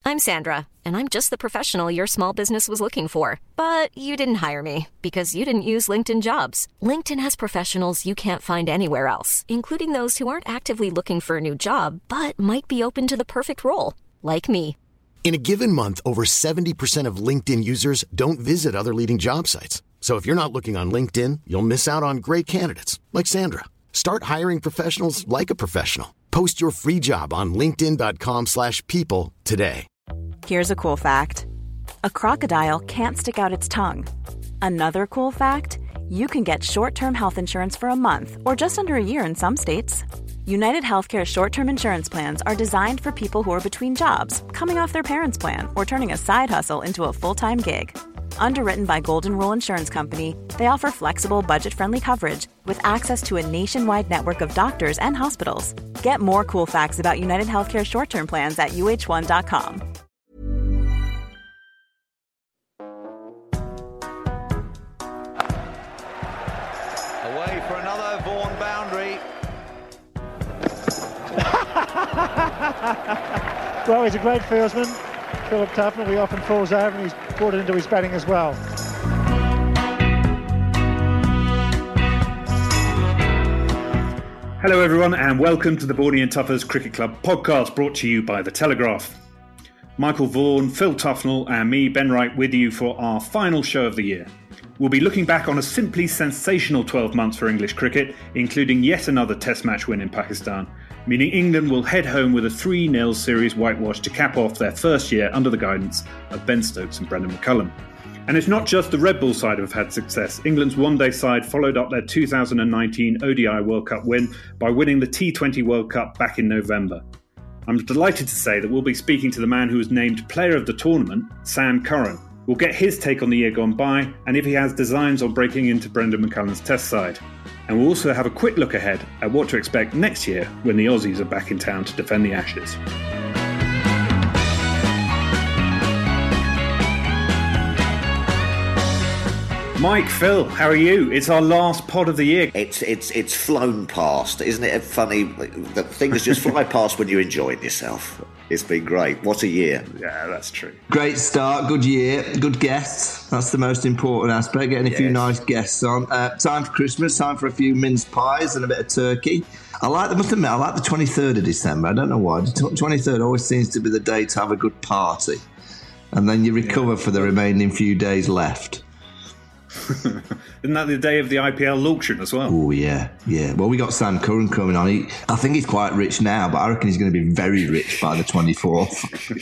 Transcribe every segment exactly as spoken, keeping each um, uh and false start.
I'm Sandra, and I'm just the professional your small business was looking for. But you didn't hire me because you didn't use LinkedIn Jobs. LinkedIn has professionals you can't find anywhere else, including those who aren't actively looking for a new job, but might be open to the perfect role, like me. In a given month, over seventy percent of LinkedIn users don't visit other leading job sites. So if you're not looking on LinkedIn, you'll miss out on great candidates like Sandra. Start hiring professionals like a professional. Post your free job on linkedin dot com slash people today. Here's a cool fact. A crocodile can't stick out its tongue. Another cool fact, you can get short-term health insurance for a month or just under a year in some states. United Healthcare short-term insurance plans are designed for people who are between jobs, coming off their parents' plan, or turning a side hustle into a full-time gig. Underwritten by Golden Rule Insurance Company, they offer flexible, budget-friendly coverage with access to a nationwide network of doctors and hospitals. Get more cool facts about United Healthcare short-term plans at U H one dot com. Away for another Vaughan boundary. Well, he's a great fieldsman, Philip Tufnell. He often falls over and he's brought it into his batting as well. Hello everyone and welcome to the Bordy and Tuffers Cricket Club podcast, brought to you by The Telegraph. Michael Vaughan, Phil Tufnell and me, Ben Wright, with you for our final show of the year. We'll be looking back on a simply sensational twelve months for English cricket, including yet another test match win in Pakistan, meaning England will head home with a three nil series whitewash to cap off their first year under the guidance of Ben Stokes and Brendan McCullum. And it's not just the Red Bull side who have had success. England's one-day side followed up their two thousand nineteen O D I World Cup win by winning the T twenty World Cup back in November. I'm delighted to say that we'll be speaking to the man who was named Player of the Tournament, Sam Curran. We'll get his take on the year gone by and if he has designs on breaking into Brendan McCullum's test side. And we'll also have a quick look ahead at what to expect next year when the Aussies are back in town to defend the Ashes. Mike, Phil, how are you? It's our last pod of the year. It's it's it's flown past, isn't it funny that things just fly past when you're enjoying yourself? It's been great. What a year. Yeah, that's true. Great start, good year, good guests. That's the most important aspect, getting a yes. few nice guests on. Uh, time for Christmas, time for a few mince pies and a bit of turkey. I like, I must admit, I like the twenty-third of December. I don't know why. The twenty-third always seems to be the day to have a good party. And then you recover yeah. for the remaining few days left. Isn't that the day of the I P L auction as well? Oh, yeah, yeah. Well, we got Sam Curran coming on. He, I think he's quite rich now, but I reckon he's going to be very rich by the twenty-fourth. he,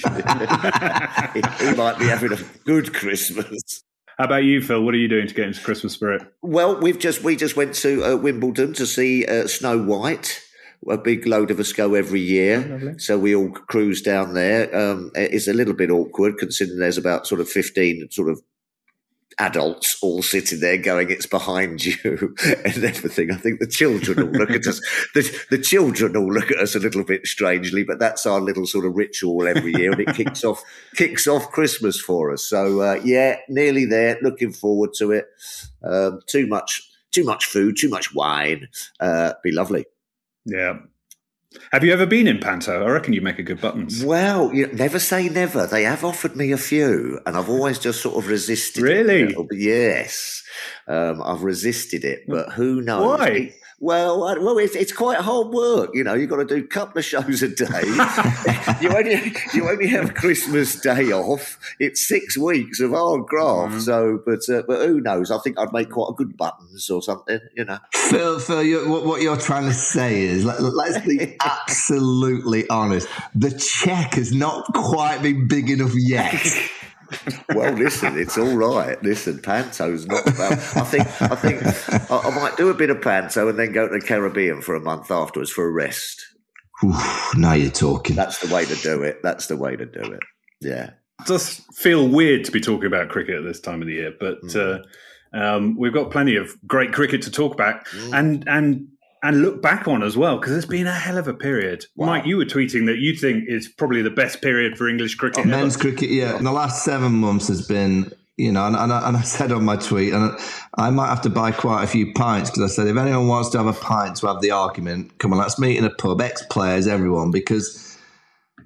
he might be having a good Christmas. How about you, Phil? What are you doing to get into Christmas spirit? Well, we've just we just went to uh, Wimbledon to see uh, Snow White. A big load of us go every year, oh, so we all cruise down there. Um, it's a little bit awkward considering there's about sort of fifteen sort of adults all sitting there going, it's behind you and everything. I think the children all look at us. The, the children all look at us a little bit strangely, but that's our little sort of ritual every year, and it kicks off kicks off Christmas for us. So uh, yeah, nearly there. Looking forward to it. Um, too much, too much food, too much wine. Uh, be lovely. Yeah. Have you ever been in Panto? I reckon you make a good buttons. Well, you know, never say never. They have offered me a few, and I've always just sort of resisted really? it. Really? Yes. Um, I've resisted it, but who knows? Why? It, well, I, well, it's, it's quite hard work. You know, you've got to do a couple of shows a day. you only you only have Christmas Day off. It's six weeks of hard graft. Mm-hmm. So, but uh, but who knows? I think I'd make quite a good buttons or something. You know, Phil. Phil, you're, what, what you're trying to say is, let, let's be absolutely honest. The check has not quite been big enough yet. Well, listen, it's all right. Listen, Panto's not about. I think I think I, I might do a bit of Panto and then go to the Caribbean for a month afterwards for a rest. Oof, now you're talking. That's the way to do it. That's the way to do it. Yeah. It does feel weird to be talking about cricket at this time of the year, but mm. uh, um, we've got plenty of great cricket to talk about mm. and and and look back on as well, because it's been a hell of a period. Wow. Mike, you were tweeting that you think it's probably the best period for English cricket. Oh, men's cricket, yeah. In the last seven months has been, you know, and, and, I, and I said on my tweet, and I might have to buy quite a few pints, because I said, if anyone wants to have a pint to have the argument, come on, let's meet in a pub, ex-players, everyone, because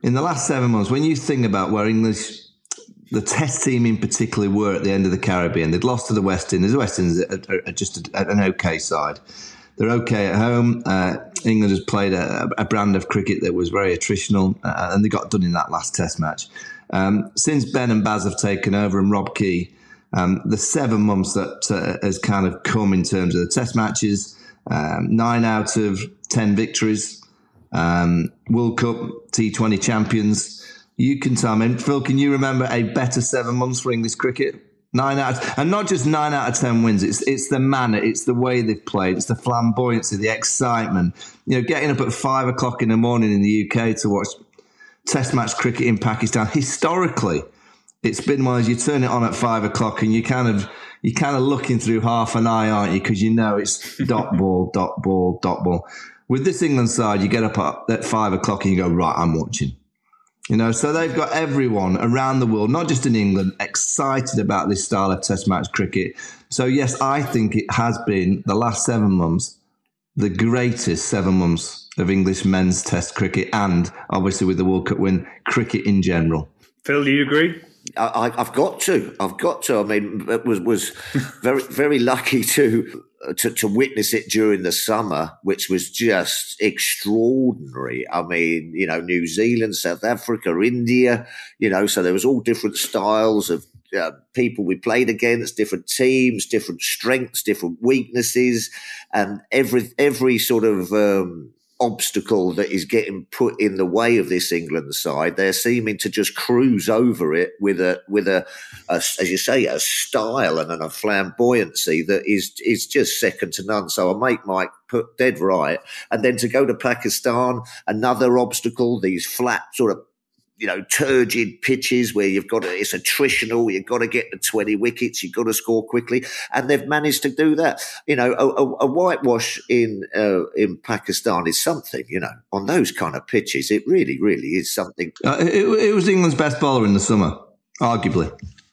in the last seven months, when you think about where English, the Test team in particular, were at the end of the Caribbean, they'd lost to the West Indies. The West Indies are, are just a, an okay side. They're okay at home. Uh, England has played a, a brand of cricket that was very attritional, uh, and they got done in that last Test match. Um, since Ben and Baz have taken over and Rob Key, um, the seven months that uh, has kind of come in terms of the Test matches, um, nine out of ten victories, um, World Cup, T twenty champions. You can tell me, Phil, can you remember a better seven months for English cricket? Nine out of, and not just nine out of ten wins. It's it's the manner, it's the way they've played, it's the flamboyancy, the excitement. You know, getting up at five o'clock in the morning in the U K to watch Test match cricket in Pakistan. Historically, it's been one as you turn it on at five o'clock and you kind of you're kind of looking through half an eye, aren't you? Because you know it's dot ball, dot ball, dot ball. With this England side, you get up at, at five o'clock and you go, right, I'm watching. You know, so they've got everyone around the world, not just in England, excited about this style of Test match cricket. So, yes, I think it has been, the last seven months, the greatest seven months of English men's Test cricket and, obviously, with the World Cup win, cricket in general. Phil, do you agree? I, I've got to. I've got to. I mean, it was was very very lucky to, to to witness it during the summer, which was just extraordinary. I mean, you know, New Zealand, South Africa, India. You know, so there was all different styles of uh, people we played against, different teams, different strengths, different weaknesses, and every every sort of. Um, obstacle that is getting put in the way of this England side, they're seeming to just cruise over it with a with a, a as you say, a style and a flamboyancy that is is just second to none. So I make Mike put dead right. And then to go to Pakistan, another obstacle, these flat sort of, you know, turgid pitches where you've got to, it's attritional, you've got to get the twenty wickets, you've got to score quickly. And they've managed to do that. You know, a, a, a whitewash in uh, in Pakistan is something, you know, on those kind of pitches. It really, really is something. Uh, it, it was England's best bowler in the summer, arguably.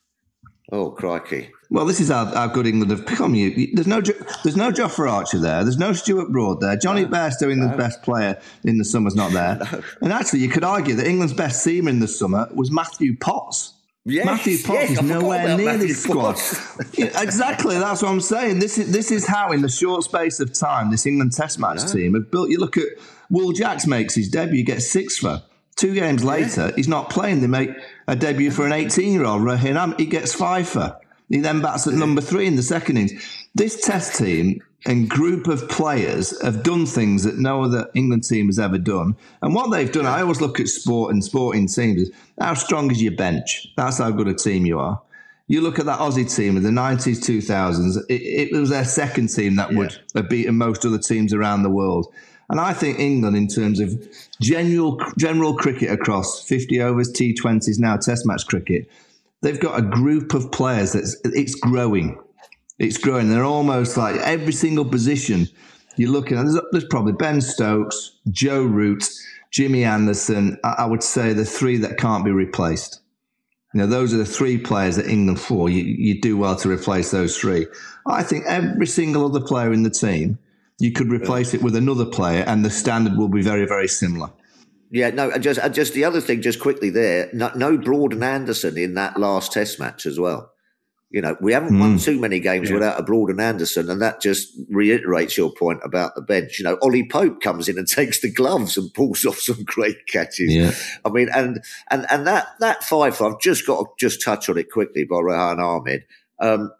Oh, crikey. Well, this is how, how good England have become. You, there's no there's no Jofra Archer there. There's no Stuart Broad there. Johnny no, Bairstow, England's no. best player in the summer's not there. No. And actually, you could argue that England's best seamer in the summer was Matthew Potts. Yes, Matthew Potts yes, is nowhere near Matthew this squad. Yeah, exactly, that's what I'm saying. This is this is how, in the short space of time, this England Test match no. team have built. You look at Will Jacks makes his debut, gets six for. Two games later, yeah. he's not playing. They make a debut for an eighteen-year-old, Rahinam. He gets five for. He then bats at number three in the second innings. This Test team and group of players have done things that no other England team has ever done. And what they've done, I always look at sport and sporting teams, is how strong is your bench? That's how good a team you are. You look at that Aussie team of the nineties, two thousands, it, it was their second team that yeah. would have beaten most other teams around the world. And I think England, in terms of general general cricket across fifty overs, T twenties, now Test match cricket, they've got a group of players that's it's growing. It's growing. They're almost like every single position you're looking at. There's, there's probably Ben Stokes, Joe Root, Jimmy Anderson. I, I would say the three that can't be replaced. You know, those are the three players that England for. You, you do well to replace those three. I think every single other player in the team, you could replace it with another player and the standard will be very, very similar. Yeah, no, just just the other thing, just quickly there, no, no Broad and Anderson in that last Test match as well. You know, we haven't mm. won too many games yeah. without a Broad and Anderson, and that just reiterates your point about the bench. You know, Ollie Pope comes in and takes the gloves and pulls off some great catches. Yeah. I mean, and and and that that five, I've just got to just touch on it quickly by Rehan Ahmed. Um,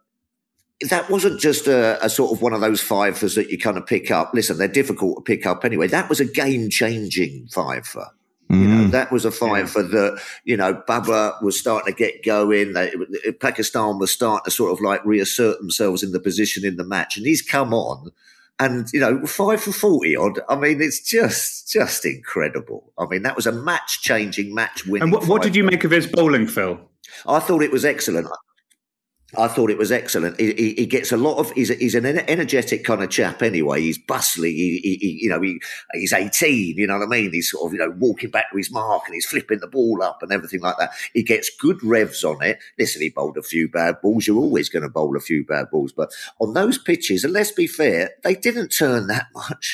That wasn't just a, a sort of one of those fivers that you kind of pick up. Listen, they're difficult to pick up anyway. That was a game-changing fiver. Mm. You know, that was a fiver yeah. that, you know, Baba was starting to get going. They, Pakistan was starting to sort of like reassert themselves in the position in the match. And he's come on and, you know, five for forty odd. I mean, it's just, just incredible. I mean, that was a match-changing, match-winning And what, what did you make of his bowling, Phil? I thought it was excellent. I thought it was excellent. He, he, he gets a lot of. He's, a, he's an energetic kind of chap. Anyway, he's bustling. He, he, he you know, he, he's eighteen. You know what I mean? He's sort of, you know, walking back to his mark and he's flipping the ball up and everything like that. He gets good revs on it. Listen, he bowled a few bad balls. You're always going to bowl a few bad balls, but on those pitches, and let's be fair, they didn't turn that much.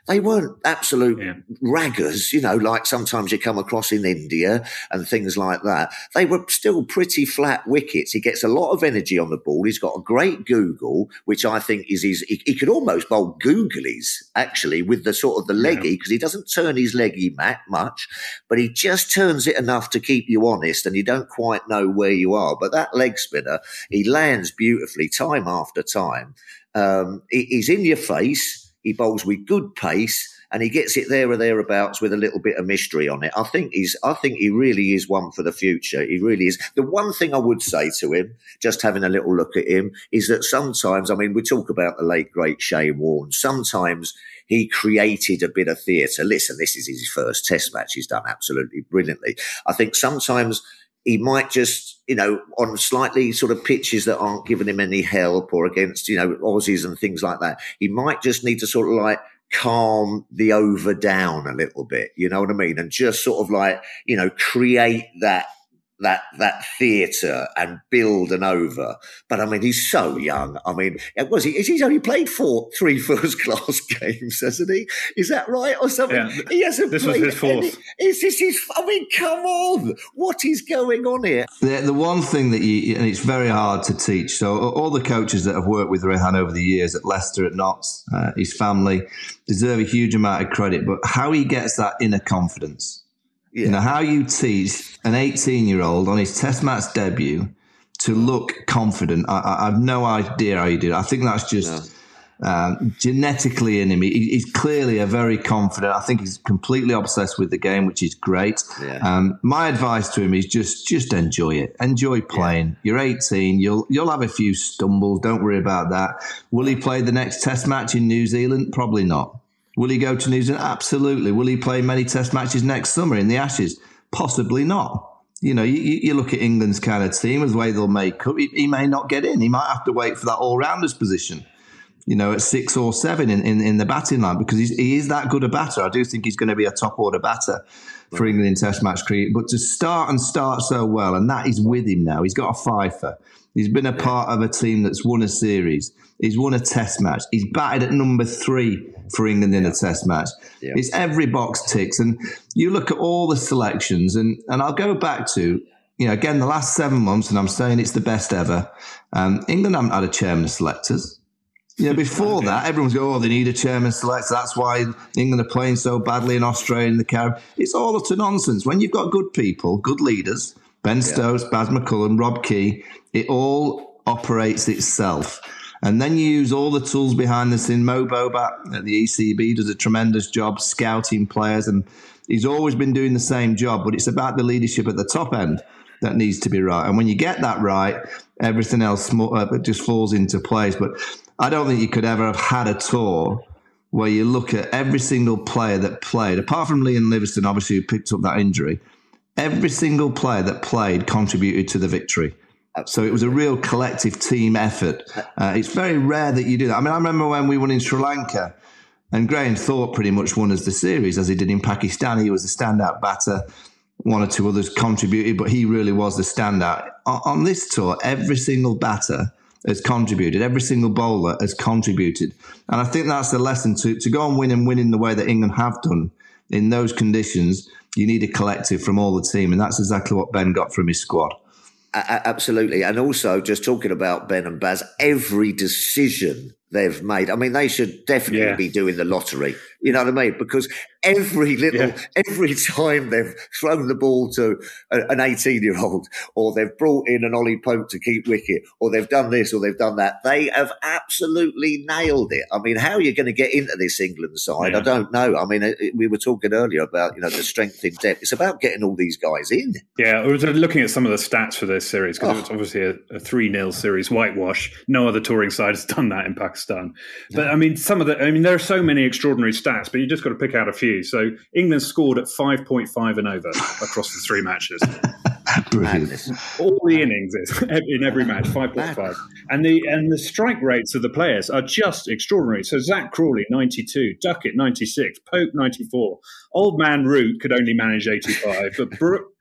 They weren't absolute yeah. raggers, you know, like sometimes you come across in India and things like that. They were still pretty flat wickets. He gets a lot of energy on the ball. He's got a great Google, which I think is his, he, he could almost bowl googlies, actually, with the sort of the leggy, because yeah. he doesn't turn his leggy much, but he just turns it enough to keep you honest and you don't quite know where you are. But that leg spinner, he lands beautifully time after time. Um, he, he's in your face. He bowls with good pace and he gets it there or thereabouts with a little bit of mystery on it. I think he's, I think he really is one for the future. He really is. The one thing I would say to him, just having a little look at him, is that sometimes, I mean, we talk about the late, great Shane Warne. Sometimes he created a bit of theatre. Listen, this is his first test match. He's done absolutely brilliantly. I think sometimes he might just, you know, on slightly sort of pitches that aren't giving him any help or against, you know, Aussies and things like that, he might just need to sort of like calm the over down a little bit, you know what I mean? And just sort of like, you know, create that, that, that theatre and build an over. But I mean, he's so young. I mean, was he, he's only played four, three first class games, hasn't he? Is that right? Or something? Yeah. He hasn't this played was his fourth. Any, is this his, I mean, come on. What is going on here? The, the one thing that you, and it's very hard to teach. So all the coaches that have worked with Rehan over the years at Leicester, at Notts, uh, his family deserve a huge amount of credit, but how he gets that inner confidence. Yeah. You know, how you teach an eighteen-year-old on his Test match debut to look confident. I, I have no idea how you do it. I think that's just no. um, genetically in him. He, he's clearly a very confident. I think he's completely obsessed with the game, which is great. Yeah. Um, my advice to him is just just enjoy it. Enjoy playing. Yeah. You're eighteen. You'll you'll have a few stumbles. Don't worry about that. Will he play the next Test match in New Zealand? Probably not. Will he go to New Zealand? Absolutely. Will he play many test matches next summer in the Ashes? Possibly not. You know, you, you look at England's kind of team, the way they'll make up, he, he may not get in. He might have to wait for that all-rounders position, you know, at six or seven in, in, in the batting line, because he's, he is that good a batter. I do think he's going to be a top-order batter for England in test match cricket. But to start and start so well, and that is with him now. He's got a fifer. He's been a part of a team that's won a series. He's won a test match. He's batted at number three for England in a test match. Yeah. It's every box ticks. And you look at all the selections, and, and I'll go back to, you know, again, the last seven months, and I'm saying it's the best ever. Um, England haven't had a chairman of selectors. You know, before that, everyone's going, oh, they need a chairman selector. That's why England are playing so badly in Australia and the Caribbean. It's all utter nonsense. When you've got good people, good leaders, Ben yeah. Stokes, Baz McCullum, Rob Key, it all operates itself. And then you use all the tools behind the scene. Mo Bobat at the E C B does a tremendous job scouting players, and he's always been doing the same job, but it's about the leadership at the top end that needs to be right. And when you get that right, everything else just falls into place. But I don't think you could ever have had a tour where you look at every single player that played, apart from Liam Livingstone, obviously, who picked up that injury. Every single player that played contributed to the victory. So it was a real collective team effort. Uh, it's very rare that you do that. I mean, I remember when we won in Sri Lanka, and Graham Thorpe pretty much won us the series, as he did in Pakistan. He was the standout batter. One or two others contributed, but he really was the standout. On, on this tour, every single batter has contributed. Every single bowler has contributed. And I think that's the lesson. To, to go and win and win in the way that England have done in those conditions, you need a collective from all the team. And that's exactly what Ben got from his squad. A- absolutely. And also, just talking about Ben and Baz, every decision they've made, I mean, they should definitely yeah. be doing the lottery. You know what I mean? Because every little, yeah. every time they've thrown the ball to a, an eighteen-year-old, or they've brought in an Ollie Pope to keep wicket, or they've done this, or they've done that, they have absolutely nailed it. I mean, how are you going to get into this England side? Yeah. I don't know. I mean, it, we were talking earlier about, you know, the strength in depth. It's about getting all these guys in. Yeah, I was looking at some of the stats for this series, because oh. it was obviously a, a three nil series, whitewash. No other touring side has done that in Pakistan. But, I mean, some of the, I mean, there are so many extraordinary stats, but you just got to pick out a few. So England scored at five point five and over across the three matches. Brilliant. All the innings in every match, five point five. And the and the strike rates of the players are just extraordinary. So Zach Crawley, ninety-two, Duckett, ninety-six, Pope, ninety-four. Old man Root could only manage eighty-five, but Brooke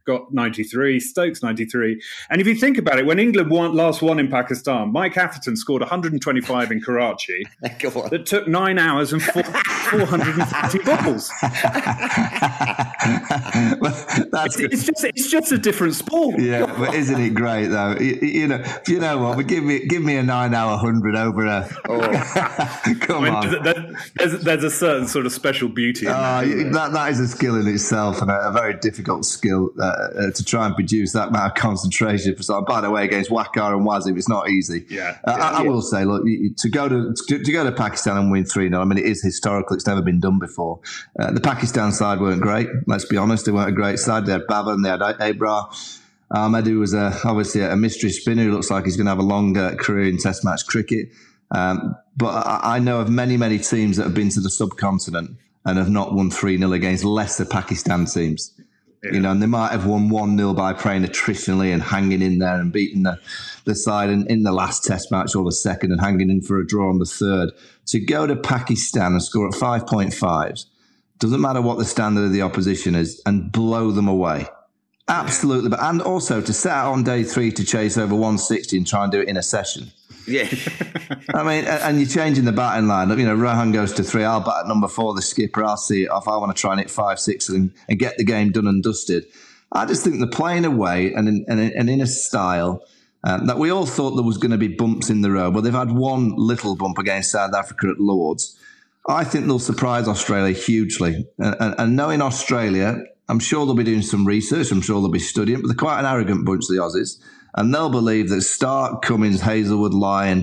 got ninety-three, Stokes ninety-three. And if you think about it, when England won, last won in Pakistan, Mike Atherton scored one hundred twenty-five in Karachi. That took nine hours and four, four hundred forty balls. That's it's, it's just it's just a different sport. Yeah, but isn't it great though? You, you know, you know what? But give me give me a nine hour hundred over a. Oh. Come I mean, on. There's, there's, there's a certain sort of special beauty in uh, that, that. That is a skill in itself, and a, a very difficult skill uh, uh, to try and produce that amount of concentration for something. By the way, against Waqar and Wazim, it's not easy. Yeah, uh, yeah, I, I yeah. will say, look, to go to to, to go to Pakistan and win three nil. I mean, it is historical. It's never been done before. Uh, the Pakistan side weren't great. Let's be honest, they weren't a great side. They had Baban, they had Abrar. Ahmed, who was a, obviously a mystery spinner who looks like he's going to have a long uh, career in Test match cricket. Um, but I, I know of many, many teams that have been to the subcontinent and have not won three nil against lesser Pakistan teams. Yeah. You know, and they might have won one nil by playing attritionally and hanging in there and beating the, the side in, in the last Test match or the second and hanging in for a draw on the third. To go to Pakistan and score at five point fives, doesn't matter what the standard of the opposition is, and blow them away. Absolutely. But and also to set out on day three to chase over one sixty and try and do it in a session. Yeah. I mean, and you're changing the batting line. You know, Rohan goes to three. I'll bat at number four, the skipper. I'll see it off. I want to try and hit five, six and, and get the game done and dusted. I just think they're playing away and in, and in, and in a style um, that we all thought there was going to be bumps in the road. Well, they've had one little bump against South Africa at Lords. I think they'll surprise Australia hugely. And, and, and knowing Australia, I'm sure they'll be doing some research. I'm sure they'll be studying. But they're quite an arrogant bunch, the Aussies. And they'll believe that Stark, Cummins, Hazelwood, Lyon,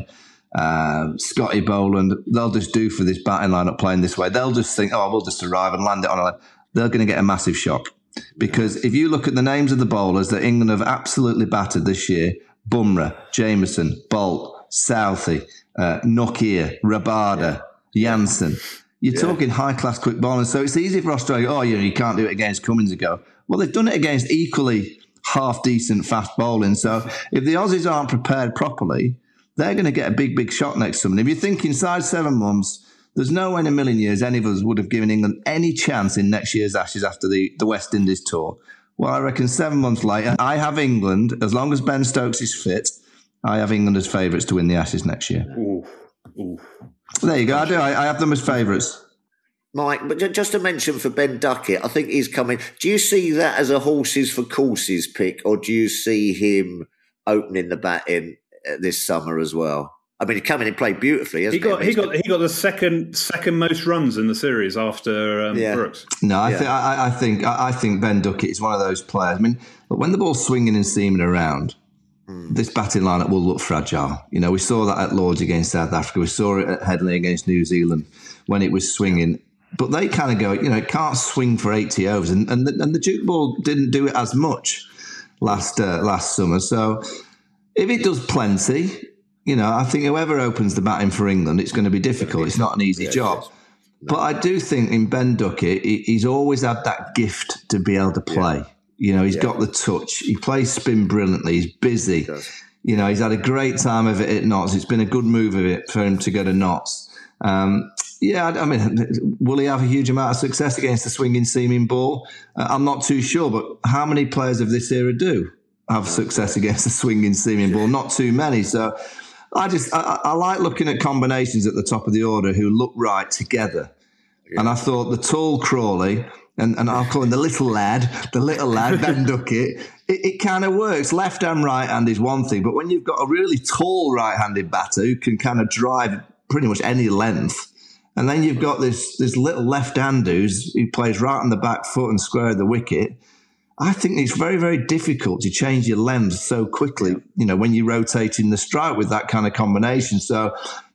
uh, Scotty Boland, they'll just do for this batting lineup playing this way. They'll just think, oh, we'll just arrive and land it on a... They're going to get a massive shock. Because if you look at the names of the bowlers that England have absolutely battered this year, Bumrah, Jameson, Bolt, Southey, uh, Nokia, Rabada, Jansen, you're yeah. talking high-class quick bowling. So it's easy for Australia, oh, you know, you can't do it against Cummins ago. Well, they've done it against equally half-decent fast bowling. So if the Aussies aren't prepared properly, they're going to get a big, big shot next summer. If you think inside seven months, there's no way in a million years any of us would have given England any chance in next year's Ashes after the, the West Indies tour. Well, I reckon seven months later, I have England, as long as Ben Stokes is fit, I have England as favourites to win the Ashes next year. Ooh, ooh. There you go. I do. I, I have them as favourites. Mike, but just to mention for Ben Duckett, I think he's coming. Do you see that as a horses for courses pick, or do you see him opening the batting this summer as well? I mean, he came in and played beautifully, hasn't he? Got, he? he got he got the second second most runs in the series after um, yeah. Brooks. No, I, yeah. th- I, I think I, I think Ben Duckett is one of those players. I mean, when the ball's swinging and seaming around, mm. this batting lineup will look fragile. You know, we saw that at Lords against South Africa. We saw it at Headley against New Zealand when it was swinging. But they kind of go, you know, it can't swing for eighty overs. And and the, and the Duke ball didn't do it as much last uh, last summer. So if it does plenty, you know, I think whoever opens the batting for England, it's going to be difficult. It's not an easy yeah, job. No. But I do think in Ben Duckett, he, he's always had that gift to be able to play. Yeah. You know, he's yeah. got the touch. He plays spin brilliantly. He's busy. He you know, he's had a great time of it at Notts. It's been a good move of it for him to go to Notts. Um, yeah, I mean, will he have a huge amount of success against the swinging, seaming ball? Uh, I'm not too sure, but how many players of this era do have success against the swinging, seaming ball? Not too many. So I just, I, I like looking at combinations at the top of the order who look right together. Yeah. And I thought the tall Crawley, and, and I'll call him the little lad, the little lad, Ben Duckett, it, it kind of works. Left hand, right hand is one thing, but when you've got a really tall right-handed batter who can kind of drive pretty much any length, and then you've got this this little left-hander who's, who plays right on the back foot and square of the wicket, I think it's very, very difficult to change your length so quickly, you know, when you're rotating the strike with that kind of combination. So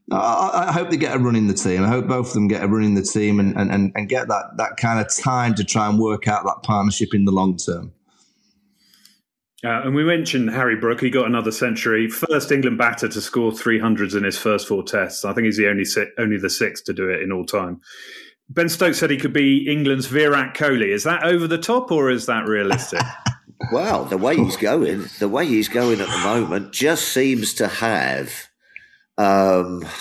I, I hope they get a run in the team. I hope both of them get a run in the team and, and, and get that, that kind of time to try and work out that partnership in the long term. Uh, and we mentioned Harry Brook. He got another century. First England batter to score three hundreds in his first four tests. I think he's the only si- only the sixth to do it in all time. Ben Stokes said he could be England's Virat Kohli. Is that over the top or is that realistic? Well, the way he's going, the way he's going at the moment just seems to have, um,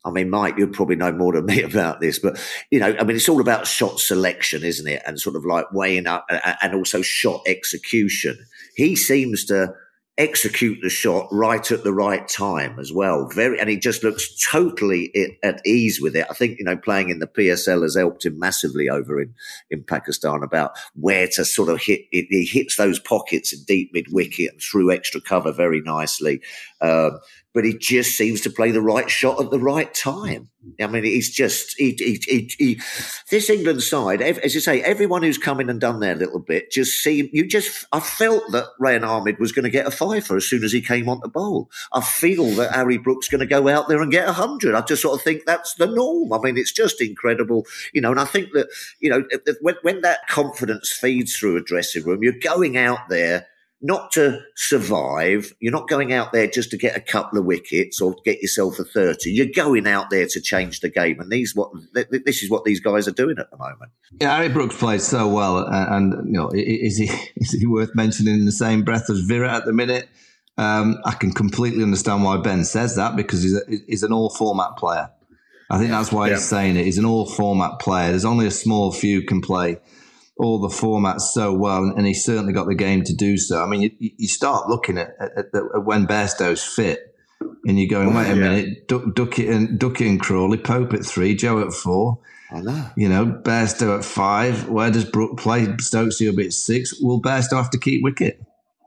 I mean, Mike, you'll probably know more than me about this, but, you know, I mean, it's all about shot selection, isn't it? And sort of like weighing up and also shot execution. He seems to execute the shot right at the right time as well. Very, and he just looks totally at ease with it. I think, you know, playing in the P S L has helped him massively over in, in Pakistan about where to sort of hit it. He hits those pockets in deep mid wicket and through extra cover very nicely. Um, but he just seems to play the right shot at the right time. I mean, he's just, he, he, he, he, this England side, as you say, everyone who's come in and done their little bit, just seem, you just, I felt that Rehan Ahmed was going to get a fifer as soon as he came on the bowl. I feel that Harry Brook's going to go out there and get a hundred. I just sort of think that's the norm. I mean, it's just incredible, you know, and I think that, you know, when, when that confidence feeds through a dressing room, you're going out there not to survive. You're not going out there just to get a couple of wickets or get yourself a thirty. You're going out there to change the game. And these what this is what these guys are doing at the moment. Yeah, Harry Brooks plays so well. And, and you know, is he is he worth mentioning in the same breath as Virat at the minute? Um, I can completely understand why Ben says that, because he's, a, he's an all-format player. I think that's why yeah. he's saying it. He's an all-format player. There's only a small few can play all the formats so well, and he's certainly got the game to do so. I mean, you, you start looking at, at, at when Bairstow's fit, and you're going, wait a yeah. minute, Duck, Duckett and Duckett and Crawley, Pope at three, Joe at four. I know. You know, Bairstow at five. Where does Brook play? Stokes will be at six. Will Bairstow have to keep wicket?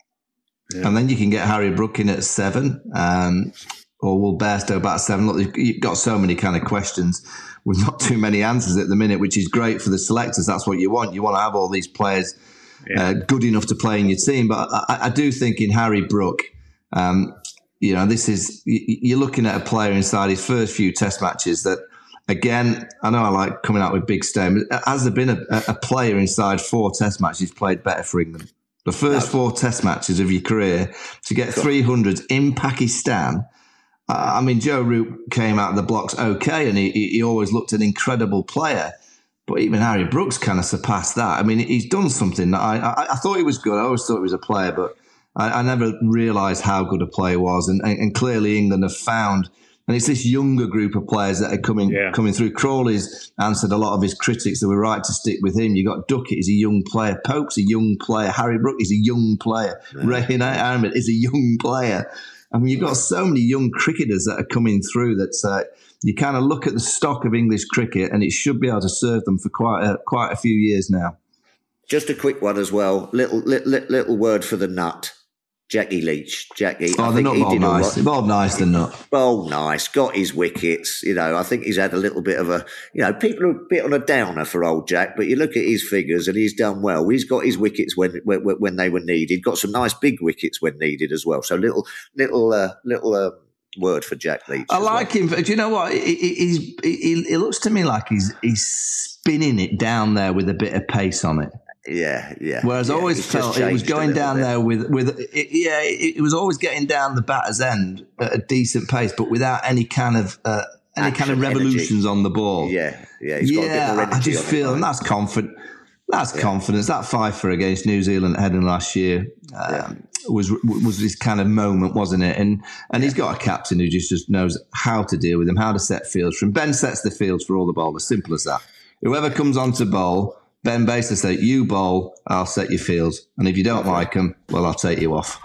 Yeah. And then you can get Harry Brook in at seven, um, or will Bairstow bat seven? Look, you've got so many kind of questions with not too many answers at the minute, which is great for the selectors. That's what you want. You want to have all these players yeah. uh, good enough to play in your team. But I, I do think in Harry Brook, um, you know, this is, you're looking at a player inside his first few test matches that, again, I know I like coming out with big statements. Has there been a, a player inside four test matches played better for England? The first no. four test matches of your career, to get three hundreds in Pakistan. Uh, I mean, Joe Root came out of the blocks okay, and he, he always looked an incredible player. But even Harry Brooks kind of surpassed that. I mean, he's done something that I, I, I thought he was good. I always thought he was a player, but I, I never realised how good a player was. And, and, and clearly England have found, and it's this younger group of players that are coming yeah. coming through. Crawley's answered a lot of his critics that were right to stick with him. You got Duckett, he's a young player. Pope's a young player. Harry Brook is a young player. Yeah. Rehan Ahmed is a young player. I mean, you've got so many young cricketers that are coming through that uh, you kind of look at the stock of English cricket, and it should be able to serve them for quite a, quite a few years now. Just a quick one as well. Little little, little word for the nut. Jackie Leach. Jackie. Oh, I the think nut he bowled did nice. He bowled nice, the nut. Bowled nice. Got his wickets. You know, I think he's had a little bit of a, you know, people are a bit on a downer for old Jack, but you look at his figures and he's done well. He's got his wickets when when, when they were needed. Got some nice big wickets when needed as well. So little, little, uh, little uh, word for Jack Leach. I like well. him. Do you know what? He, he's, he, it looks to me like he's he's spinning it down there with a bit of pace on it. Yeah, yeah. Whereas yeah, I always felt it was going down bit. there with, with it, yeah, it, it was always getting down the batter's end at a decent pace, but without any kind of uh, any Action, kind of revolutions energy. on the ball. Yeah, yeah. He's yeah, got a bit more energy I just on feel, it, and that's confident. That's yeah. confidence. That fifer against New Zealand at Headingley last year um, yeah. was was this kind of moment, wasn't it? And and yeah. he's got a captain who just, just knows how to deal with him, how to set fields for him. Ben sets the fields for all the bowlers. Simple as that. Whoever comes on to bowl, Ben basically said, you bowl, I'll set your fields. And if you don't okay. like them, well, I'll take you off.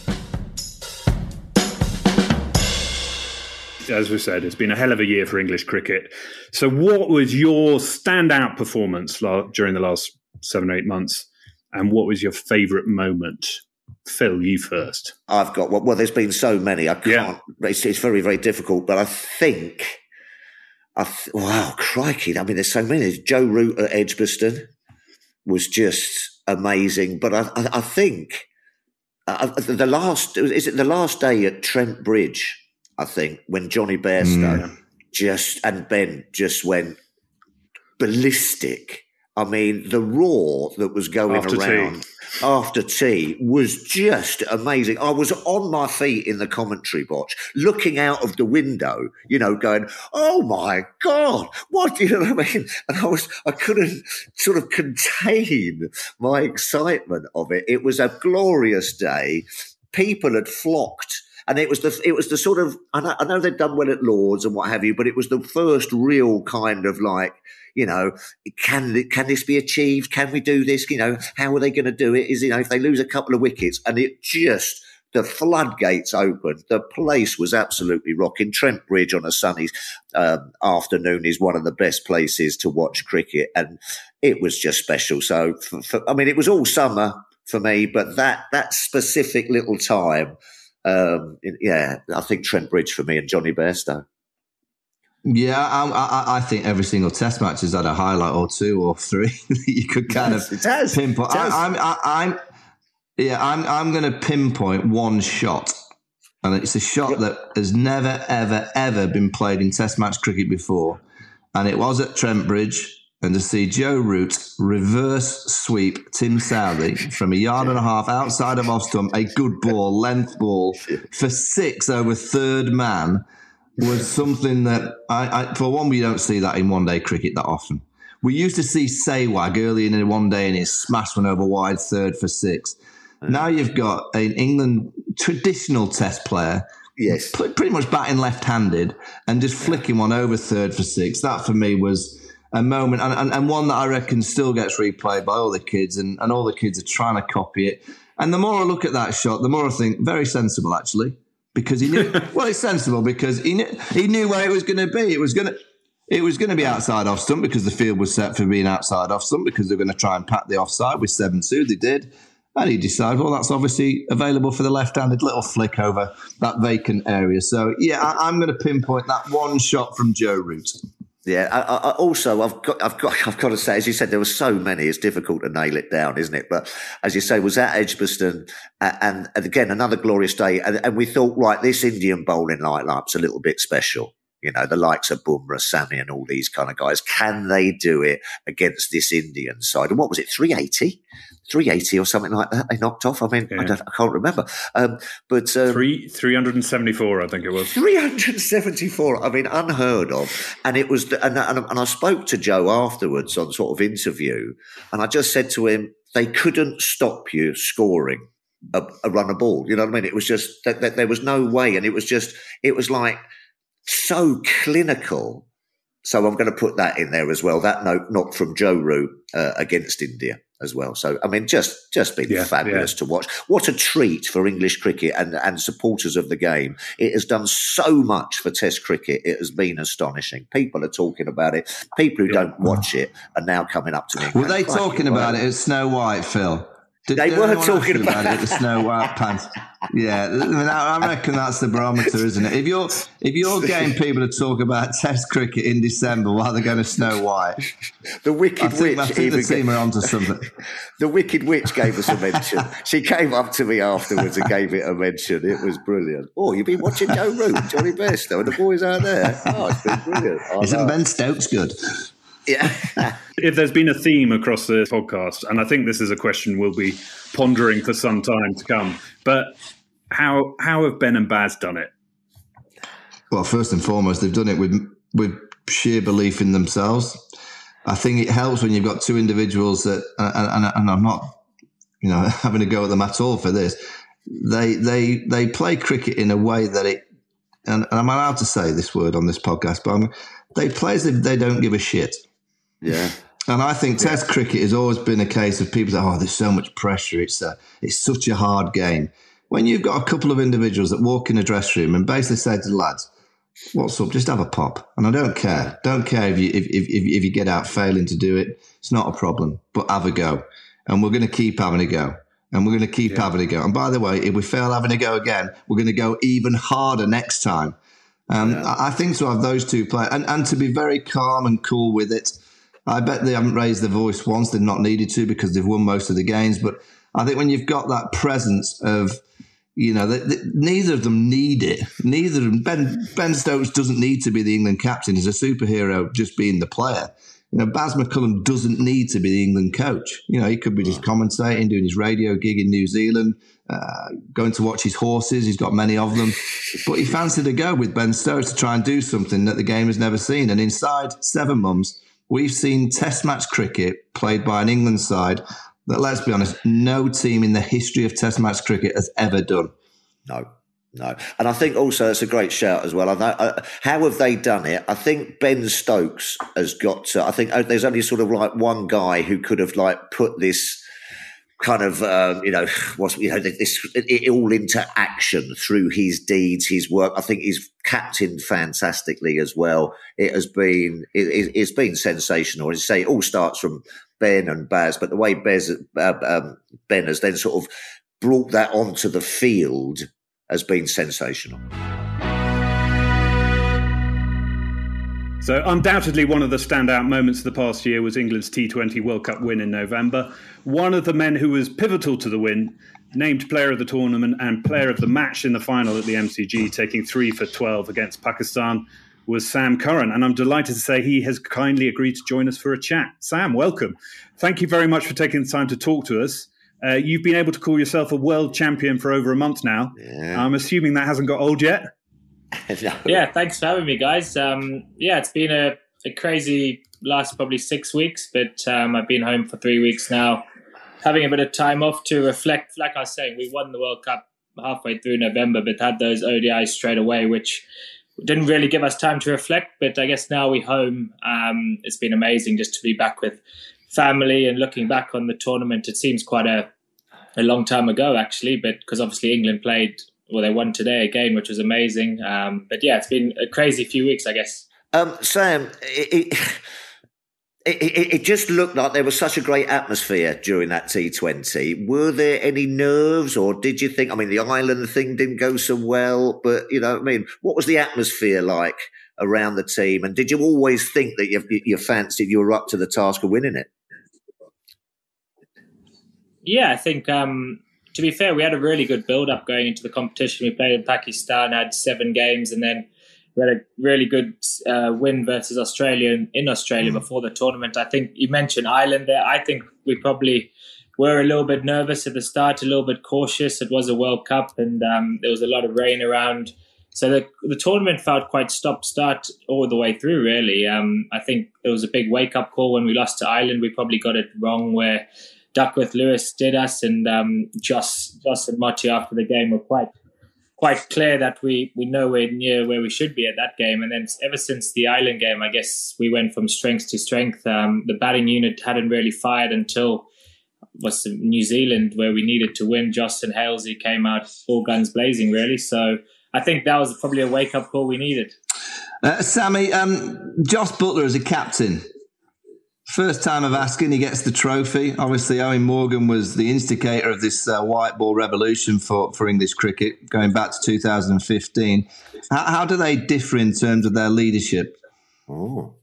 As we said, it's been a hell of a year for English cricket. So what was your standout performance during the last seven or eight months? And what was your favourite moment? Phil, you first. I've got, well, well there's been so many. I can't, yeah. it's, it's very, very difficult. But I think... I th- wow, crikey. I mean, there's so many. Joe Root at Edgbaston was just amazing. But I, I, I think uh, the last, is it the last day at Trent Bridge, I think, when Johnny Bairstow mm. just, and Ben just went ballistic. I mean, the roar that was going after around tea. after tea was just amazing. I was on my feet in the commentary box, looking out of the window, you know, going, "Oh my God, what?" You know what I mean? And I was, I couldn't sort of contain my excitement of it. It was a glorious day. People had flocked And it was the it was the sort of I know, I know they'd done well at Lords and what have you, but it was the first real kind of like, you know, can can this be achieved? Can we do this? You know, how are they going to do it? Is, you know, if they lose a couple of wickets, and it just, the floodgates opened. The place was absolutely rocking. Trent Bridge on a sunny um, afternoon is one of the best places to watch cricket, and it was just special. So, for, for, I mean, it was all summer for me, but that that specific little time, um, yeah, I think Trent Bridge for me and Johnny Bairstow. Yeah, I, I, I think every single Test match has had a highlight or two or three that you could kind yes, of it has. pinpoint. It has. I, I'm, I, I'm, yeah, I'm, I'm going to pinpoint one shot, and it's a shot that has never, ever, ever been played in Test match cricket before, and it was at Trent Bridge. And to see Joe Root reverse sweep Tim Southey from a yard and a half outside of off stump, a good ball, length ball, for six over third man, was something that, I, I, for one, we don't see that in one-day cricket that often. We used to see Sehwag early in a one-day and he smashed one over wide third for six. Mm-hmm. Now you've got an England traditional Test player, yes, pretty much batting left-handed and just flicking one over third for six. That, for me, was a moment, and, and, and one that I reckon still gets replayed by all the kids, and, and all the kids are trying to copy it. And the more I look at that shot, the more I think, very sensible, actually. Because he knew, well, it's sensible because he knew, he knew where it was going to be. It was going to, it was going to be outside off stump because the field was set for being outside off stump because they're going to try and pat the offside with seven two. They did, and he decided, well, that's obviously available for the left-handed little flick over that vacant area. So yeah, I, I'm going to pinpoint that one shot from Joe Root. Yeah. I, I also, I've got, I've got, I've got to say, as you said, there were so many. It's difficult to nail it down, isn't it? But as you say, was at Edgbaston, uh, and, and again another glorious day. And, and we thought, right, this Indian bowling lineup's a little bit special. You know, the likes of Bumrah, Sami, and all these kind of guys. Can they do it against this Indian side? And what was it, three eighty? three eighty or something like that they knocked off? I mean, yeah. I, don't, I can't remember. Um, but um, Three, three hundred seventy-four, I think it was. three hundred seventy-four, I mean, unheard of. And it was, and, and, and I spoke to Joe afterwards on sort of interview, and I just said to him, they couldn't stop you scoring a, a run of ball. You know what I mean? It was just, that, that there was no way. And it was just, it was like, so clinical. So I'm going to put that in there as well. That note knocked from Joe Root uh, against India as well. So, I mean, just just been yeah, fabulous yeah. to watch. What a treat for English cricket and, and supporters of the game. It has done so much for Test cricket. It has been astonishing. People are talking about it. People who yeah. don't watch it are now coming up to me. Were they talking about it at Snow White, Phil? Did, they did were talking about, about it, the Snow White pants. Yeah, I mean, I reckon that's the barometer, isn't it? If you're if you're getting people to talk about Test cricket in December while they're going to Snow White, the Wicked I think, Witch, I think the team are onto something. The Wicked Witch gave us a mention. She came up to me afterwards and gave it a mention. It was brilliant. Oh, you've been watching Joe Root, Johnny Bairstow, and the boys out there. Oh, it's been brilliant. Oh, Isn't no. Ben Stokes good? Yeah. If there's been a theme across the podcast, and I think this is a question we'll be pondering for some time to come, but how how have Ben and Baz done it? Well, first and foremost, they've done it with with sheer belief in themselves. I think it helps when you've got two individuals that, and, and, and I'm not, you know, having a go at them at all for this. They they they play cricket in a way that it, and, and I'm allowed to say this word on this podcast, but I'm, they play as if they don't give a shit. Yeah. And I think Test yeah. cricket has always been a case of people say, oh, there's so much pressure. It's a, it's such a hard game. When you've got a couple of individuals that walk in a dressing room and basically say to the lads, what's up? Just have a pop. And I don't care. Don't care if you if, if, if you get out failing to do it. It's not a problem. But have a go. And we're going to keep having a go. And we're going to keep yeah. having a go. And by the way, if we fail having a go again, we're going to go even harder next time. Um, yeah. I think to have those two play and, and to be very calm and cool with it. I bet they haven't raised their voice once. They've not needed to because they've won most of the games. But I think when you've got that presence of, you know, they, they, neither of them need it. Neither of them. Ben, Ben Stokes doesn't need to be the England captain. He's a superhero just being the player. You know, Baz McCullum doesn't need to be the England coach. You know, he could be just commentating, doing his radio gig in New Zealand, uh, going to watch his horses. He's got many of them. But he fancied a go with Ben Stokes to try and do something that the game has never seen. And inside seven months, we've seen Test match cricket played by an England side that, let's be honest, no team in the history of Test match cricket has ever done. No. No. And I think also it's a great shout as well. I know, uh, how have they done it? I think Ben Stokes has got to, I think uh, there's only sort of like one guy who could have like put this kind of, um, you know, what's, you know, this it, it all into action through his deeds, his work. I think he's captained fantastically as well. It has been, it, it, it's been sensational. As you say, it all starts from Ben and Baz, but the way Bez, uh, um, Ben has then sort of brought that onto the field has been sensational. So undoubtedly one of the standout moments of the past year was England's T twenty World Cup win in November. One of the men who was pivotal to the win, named player of the tournament and player of the match in the final at the M C G, taking three for twelve against Pakistan, was Sam Curran. And I'm delighted to say he has kindly agreed to join us for a chat. Sam, welcome. Thank you very much for taking the time to talk to us. Uh, you've been able to call yourself a world champion for over a month now. Yeah. I'm assuming that hasn't got old yet? no. Yeah, thanks for having me, guys. Um, yeah, it's been a, a crazy last probably six weeks, but um, I've been home for three weeks now, having a bit of time off to reflect. Like I was saying, we won the World Cup halfway through November, but had those O D Is straight away, which didn't really give us time to reflect. But I guess now we're home. Um, it's been amazing just to be back with family and looking back on the tournament. It seems quite a, a long time ago, actually, but because obviously England played, well, they won today again, which was amazing. Um, but yeah, it's been a crazy few weeks, I guess. Um, Sam, it, it, it, it just looked like there was such a great atmosphere during that T twenty. Were there any nerves, or did you think, I mean, the Ireland thing didn't go so well, but, you know, I mean, what was the atmosphere like around the team? And did you always think that you, you fancied you were up to the task of winning it? Yeah, I think, um, to be fair, we had a really good build-up going into the competition. We played in Pakistan, had seven games, and then we had a really good uh, win versus Australia in, in Australia mm. before the tournament. I think you mentioned Ireland there. I think we probably were a little bit nervous at the start, a little bit cautious. It was a World Cup, and um, there was a lot of rain around. So the, the tournament felt quite stop-start all the way through, really. Um, I think there was a big wake-up call when we lost to Ireland. We probably got it wrong where Duckworth Lewis did us, and um, Joss, Joss and Motti after the game were quite quite clear that we we nowhere near where we should be at that game. And then ever since the Ireland game, I guess we went from strength to strength. Um, the batting unit hadn't really fired until was New Zealand, where we needed to win. Joss and Halesey came out all guns blazing, really. So I think that was probably a wake up call we needed. Uh, Sammy, um, Jos Buttler as a captain. First time of asking, he gets the trophy. Obviously, Owen Morgan was the instigator of this uh, white ball revolution for, for English cricket, going back to two thousand fifteen. How, how do they differ in terms of their leadership? Oh,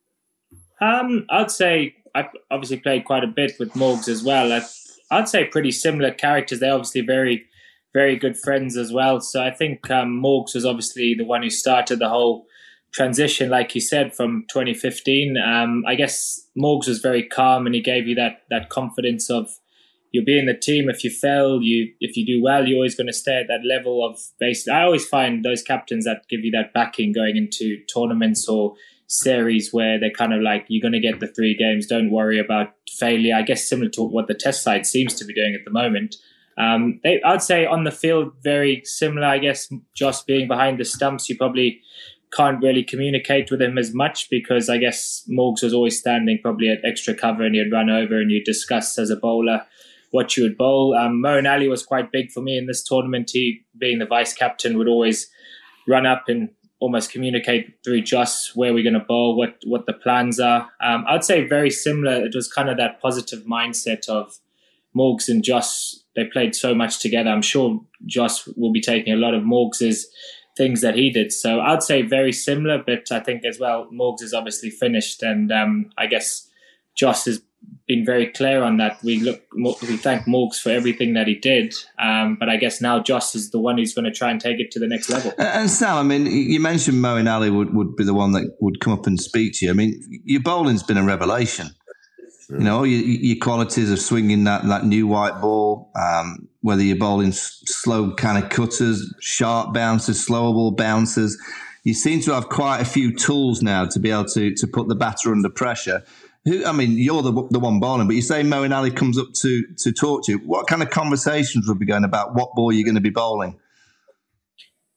um, I'd say I obviously played quite a bit with Morgs as well. I'd, I'd say pretty similar characters. They're obviously very, very good friends as well. So I think um, Morgs was obviously the one who started the whole transition, like you said, from twenty fifteen. Um, I guess Morgs was very calm, and he gave you that that confidence of you'll be in the team. If you fail, you if you do well, you're always going to stay at that level of base. I always find those captains that give you that backing going into tournaments or series where they're kind of like, you're going to get the three games, don't worry about failure. I guess similar to what the test side seems to be doing at the moment. Um, they, I'd say on the field, very similar. I guess just being behind the stumps, you probably can't really communicate with him as much because I guess Morgs was always standing probably at extra cover, and you'd run over and you'd discuss as a bowler what you would bowl. Um, Moeen Ali was quite big for me in this tournament. He, being the vice captain, would always run up and almost communicate through Joss where we're going to bowl, what, what the plans are. Um, I'd say very similar. It was kind of that positive mindset of Morgs and Joss. They played so much together. I'm sure Joss will be taking a lot of Morgs's things that he did. So I'd say very similar, but I think as well, Morgs is obviously finished, and um, I guess Joss has been very clear on that. We look, we thank Morgs for everything that he did, um, but I guess now Joss is the one who's going to try and take it to the next level. And Sam, I mean, you mentioned Moeen Ali would, would be the one that would come up and speak to you. I mean, your bowling's been a revelation. You know, your, your qualities of swinging that, that new white ball, um, whether you're bowling slow kind of cutters, sharp bouncers, slower ball bouncers, you seem to have quite a few tools now to be able to to put the batter under pressure. Who, I mean, you're the the one bowling, but you say Moeen Ali comes up to to talk to you. What kind of conversations would be going about what ball you're going to be bowling?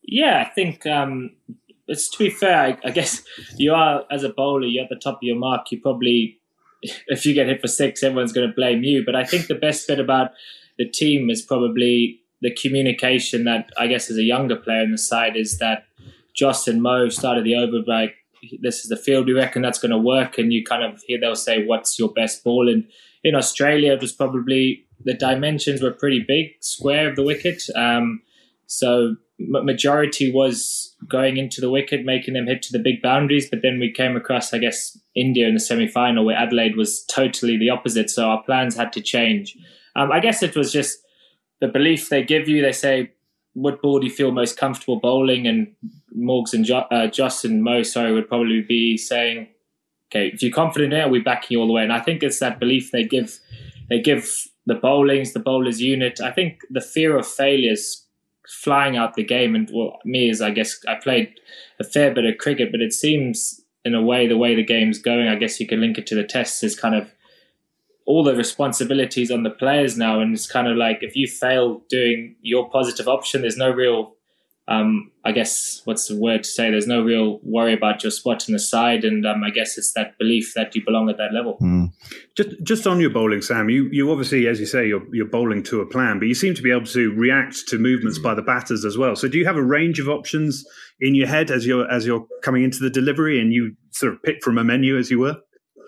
Yeah, I think um, it's to be fair. I, I guess you are as a bowler, you're at the top of your mark. You probably, if you get hit for six, everyone's going to blame you. But I think the best bit about the team is probably the communication that I guess as a younger player in the side is that Joss and Mo started the over like, this is the field we reckon that's going to work, and you kind of hear they'll say, what's your best ball? And in Australia, it was probably the dimensions were pretty big, square of the wicket. Um, so majority was going into the wicket, making them hit to the big boundaries. But then we came across, I guess, India in the semi-final where Adelaide was totally the opposite. So our plans had to change. Um, I guess it was just the belief they give you. They say, what ball do you feel most comfortable bowling? And Morgs and jo- uh, Joss and Mo, sorry, would probably be saying, okay, if you're confident in it, we're backing you all the way. And I think it's that belief they give they give the bowlings, the bowlers unit. I think the fear of failures flying out the game. And well, me is, I guess, I played a fair bit of cricket, but it seems in a way, the way the game's going, I guess you can link it to the tests, is kind of all the responsibilities on the players now. And it's kind of like, if you fail doing your positive option, there's no real, um, I guess, what's the word to say? There's no real worry about your spot in the side. And um, I guess it's that belief that you belong at that level. Mm. Just just on your bowling, Sam, you, you obviously, as you say, you're, you're bowling to a plan, but you seem to be able to react to movements by the batters as well. So do you have a range of options in your head as you're, as you're coming into the delivery and you sort of pick from a menu, as you were?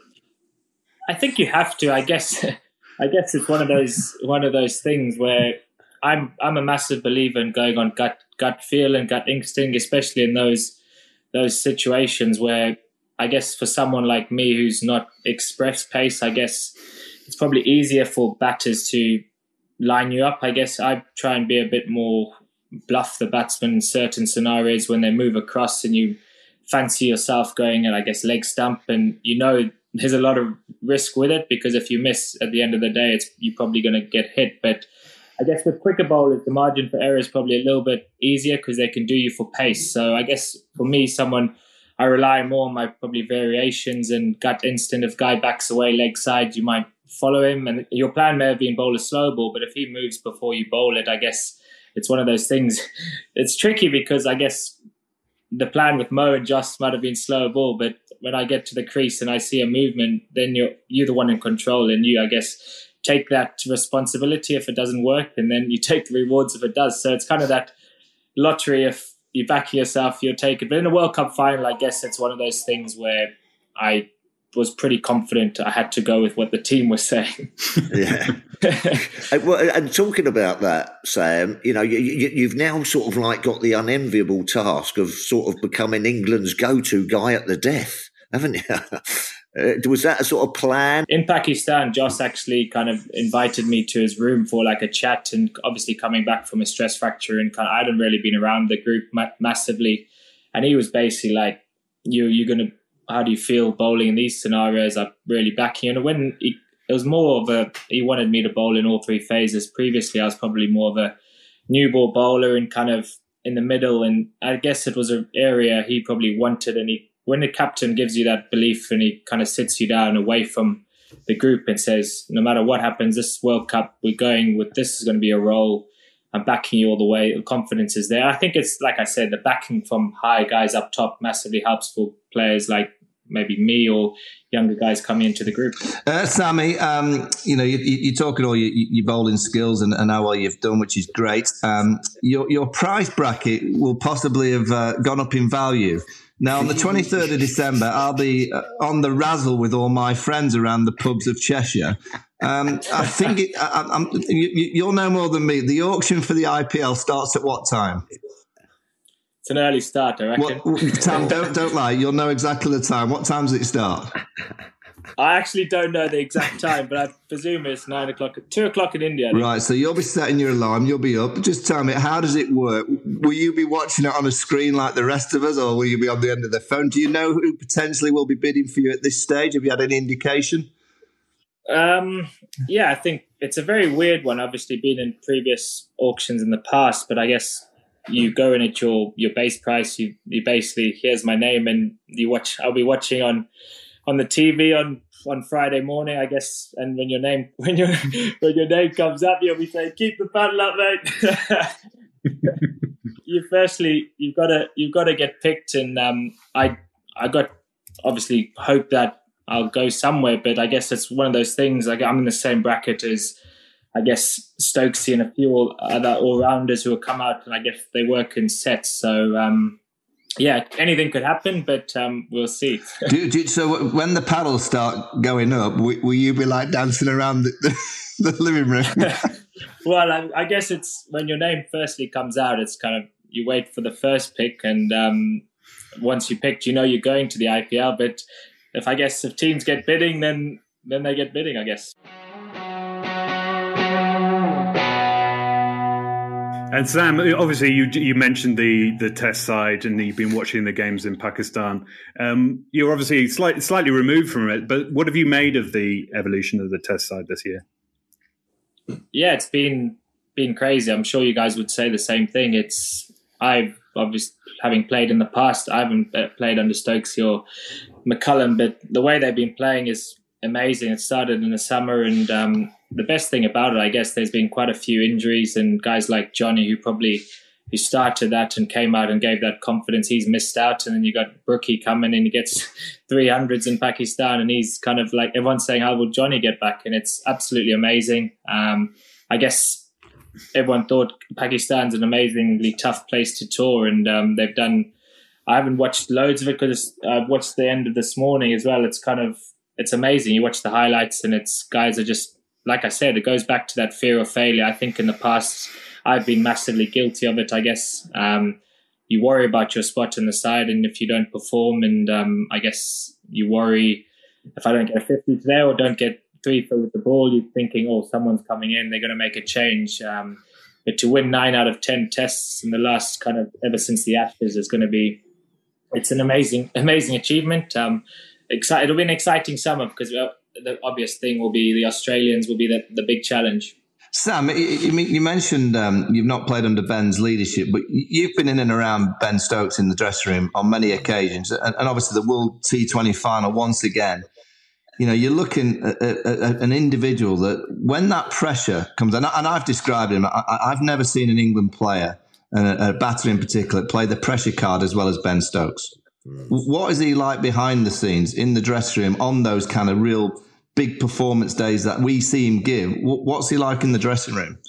I think you have to. I guess. I guess it's one of those one of those things where I'm I'm a massive believer in going on gut gut feel and gut instinct, especially in those those situations where I guess for someone like me who's not express pace, I guess it's probably easier for batters to line you up. I guess I try and be a bit more bluff the batsman in certain scenarios when they move across and you fancy yourself going and I guess leg stump, and you know there's a lot of risk with it because if you miss at the end of the day, it's you're probably going to get hit. But I guess with quicker bowlers, the margin for error is probably a little bit easier because they can do you for pace. So I guess for me, someone I rely more on my probably variations and gut instinct. If guy backs away leg side, you might follow him. And your plan may have been bowl a slow ball, but if he moves before you bowl it, I guess it's one of those things. It's tricky because I guess the plan with Mo and Joss might have been slow ball, but when I get to the crease and I see a movement, then you're you're the one in control, and you, I guess, take that responsibility if it doesn't work, and then you take the rewards if it does. So it's kind of that lottery. If you back yourself, you'll take it. But in a World Cup final, I guess it's one of those things where I was pretty confident I had to go with what the team was saying. Yeah. and, well, and talking about that, Sam, you know, you, you, you've now sort of like got the unenviable task of sort of becoming England's go-to guy at the death, haven't you? uh, was that a sort of plan? In Pakistan, Joss actually kind of invited me to his room for like a chat, and obviously coming back from a stress fracture, and kind of, I hadn't really been around the group ma- massively, and he was basically like, "You, you're going to. How do you feel bowling in these scenarios? I'm really backing you." And when he, it was more of a, he wanted me to bowl in all three phases. Previously, I was probably more of a new ball bowler and kind of in the middle. And I guess it was an area he probably wanted. And he, when the captain gives you that belief and he kind of sits you down away from the group and says, no matter what happens, this World Cup, we're going with, this is going to be a role. I'm backing you all the way. The confidence is there. I think it's, like I said, the backing from high guys up top massively helps for players like maybe me or younger guys coming into the group. Uh, Sammy, um, you know, you, you're talking all your, your bowling skills and, and how well you've done, which is great. Um, your, your price bracket will possibly have uh, gone up in value. Now, on the twenty-third of December, I'll be uh, on the razzle with all my friends around the pubs of Cheshire. Um, I think it, I, I'm, you, you'll know more than me. The auction for the I P L starts at what time? It's an early start, I reckon. What, Tam, don't don't lie. You'll know exactly the time. What time does it start? I actually don't know the exact time, but I presume it's nine o'clock, two o'clock in India. Right, so you'll be setting your alarm. You'll be up. Just tell me, how does it work? Will you be watching it on a screen like the rest of us, or will you be on the end of the phone? Do you know who potentially will be bidding for you at this stage? Have you had any indication? Um, yeah, I think it's a very weird one. Obviously, been in previous auctions in the past, but I guess you go in at your, your base price. You you basically, here's my name, and you watch. I'll be watching on on the T V on, on Friday morning, I guess. And when your name when your when your name comes up, you'll be saying, "Keep the paddle up, mate." you firstly you've got to you've got to get picked, and um, I I got obviously hope that I'll go somewhere, but I guess it's one of those things. Like I'm in the same bracket as I guess Stokesy and a few other all rounders who will come out, and I guess they work in sets. So um, yeah, anything could happen, but um, we'll see. do, do, so when the paddles start going up, will, will you be like dancing around the, the, the living room? Well, I, I guess it's when your name firstly comes out, it's kind of you wait for the first pick, and um, once you picked, you know you're going to the I P L. But if I guess if teams get bidding, then then they get bidding, I guess. And Sam, obviously you you mentioned the, the test side and you've been watching the games in Pakistan. Um, you're obviously slightly, slightly removed from it, but what have you made of the evolution of the test side this year? Yeah, it's been been crazy. I'm sure you guys would say the same thing. It's I've obviously, having played in the past, I haven't played under Stokesy or McCullum, but the way they've been playing is amazing. It started in the summer, and um, the best thing about it, I guess, there's been quite a few injuries, and guys like Johnny, who probably who started that and came out and gave that confidence, he's missed out. And then you got Brookie coming in, he gets three hundreds in Pakistan, and he's kind of like, everyone's saying, how will Johnny get back? And it's absolutely amazing. Um, I guess everyone thought Pakistan's an amazingly tough place to tour, and um, they've done, I haven't watched loads of it because I've watched the end of this morning as well. It's kind of, it's amazing. You watch the highlights and it's, guys are just, like I said, it goes back to that fear of failure. I think in the past, I've been massively guilty of it, I guess. Um, you worry about your spot in the side, and if you don't perform, and um, I guess you worry if I don't get a fifty today or don't get three for with the ball, you're thinking, oh, someone's coming in, they're going to make a change. Um, but to win nine out of ten tests in the last kind of ever since the Ashes is going to be, it's an amazing, amazing achievement. Um, exci- it'll be an exciting summer because uh, the obvious thing will be the Australians will be the, the big challenge. Sam, you mentioned um, you've not played under Ben's leadership, but you've been in and around Ben Stokes in the dressing room on many occasions, and, and obviously the World T twenty final once again. You know, you're looking at, at, at an individual that when that pressure comes, and, I, and I've described him, I, I've never seen an England player, and a, a batter in particular, play the pressure card as well as Ben Stokes. Mm. What is he like behind the scenes in the dressing room on those kind of real big performance days that we see him give? What's he like in the dressing room?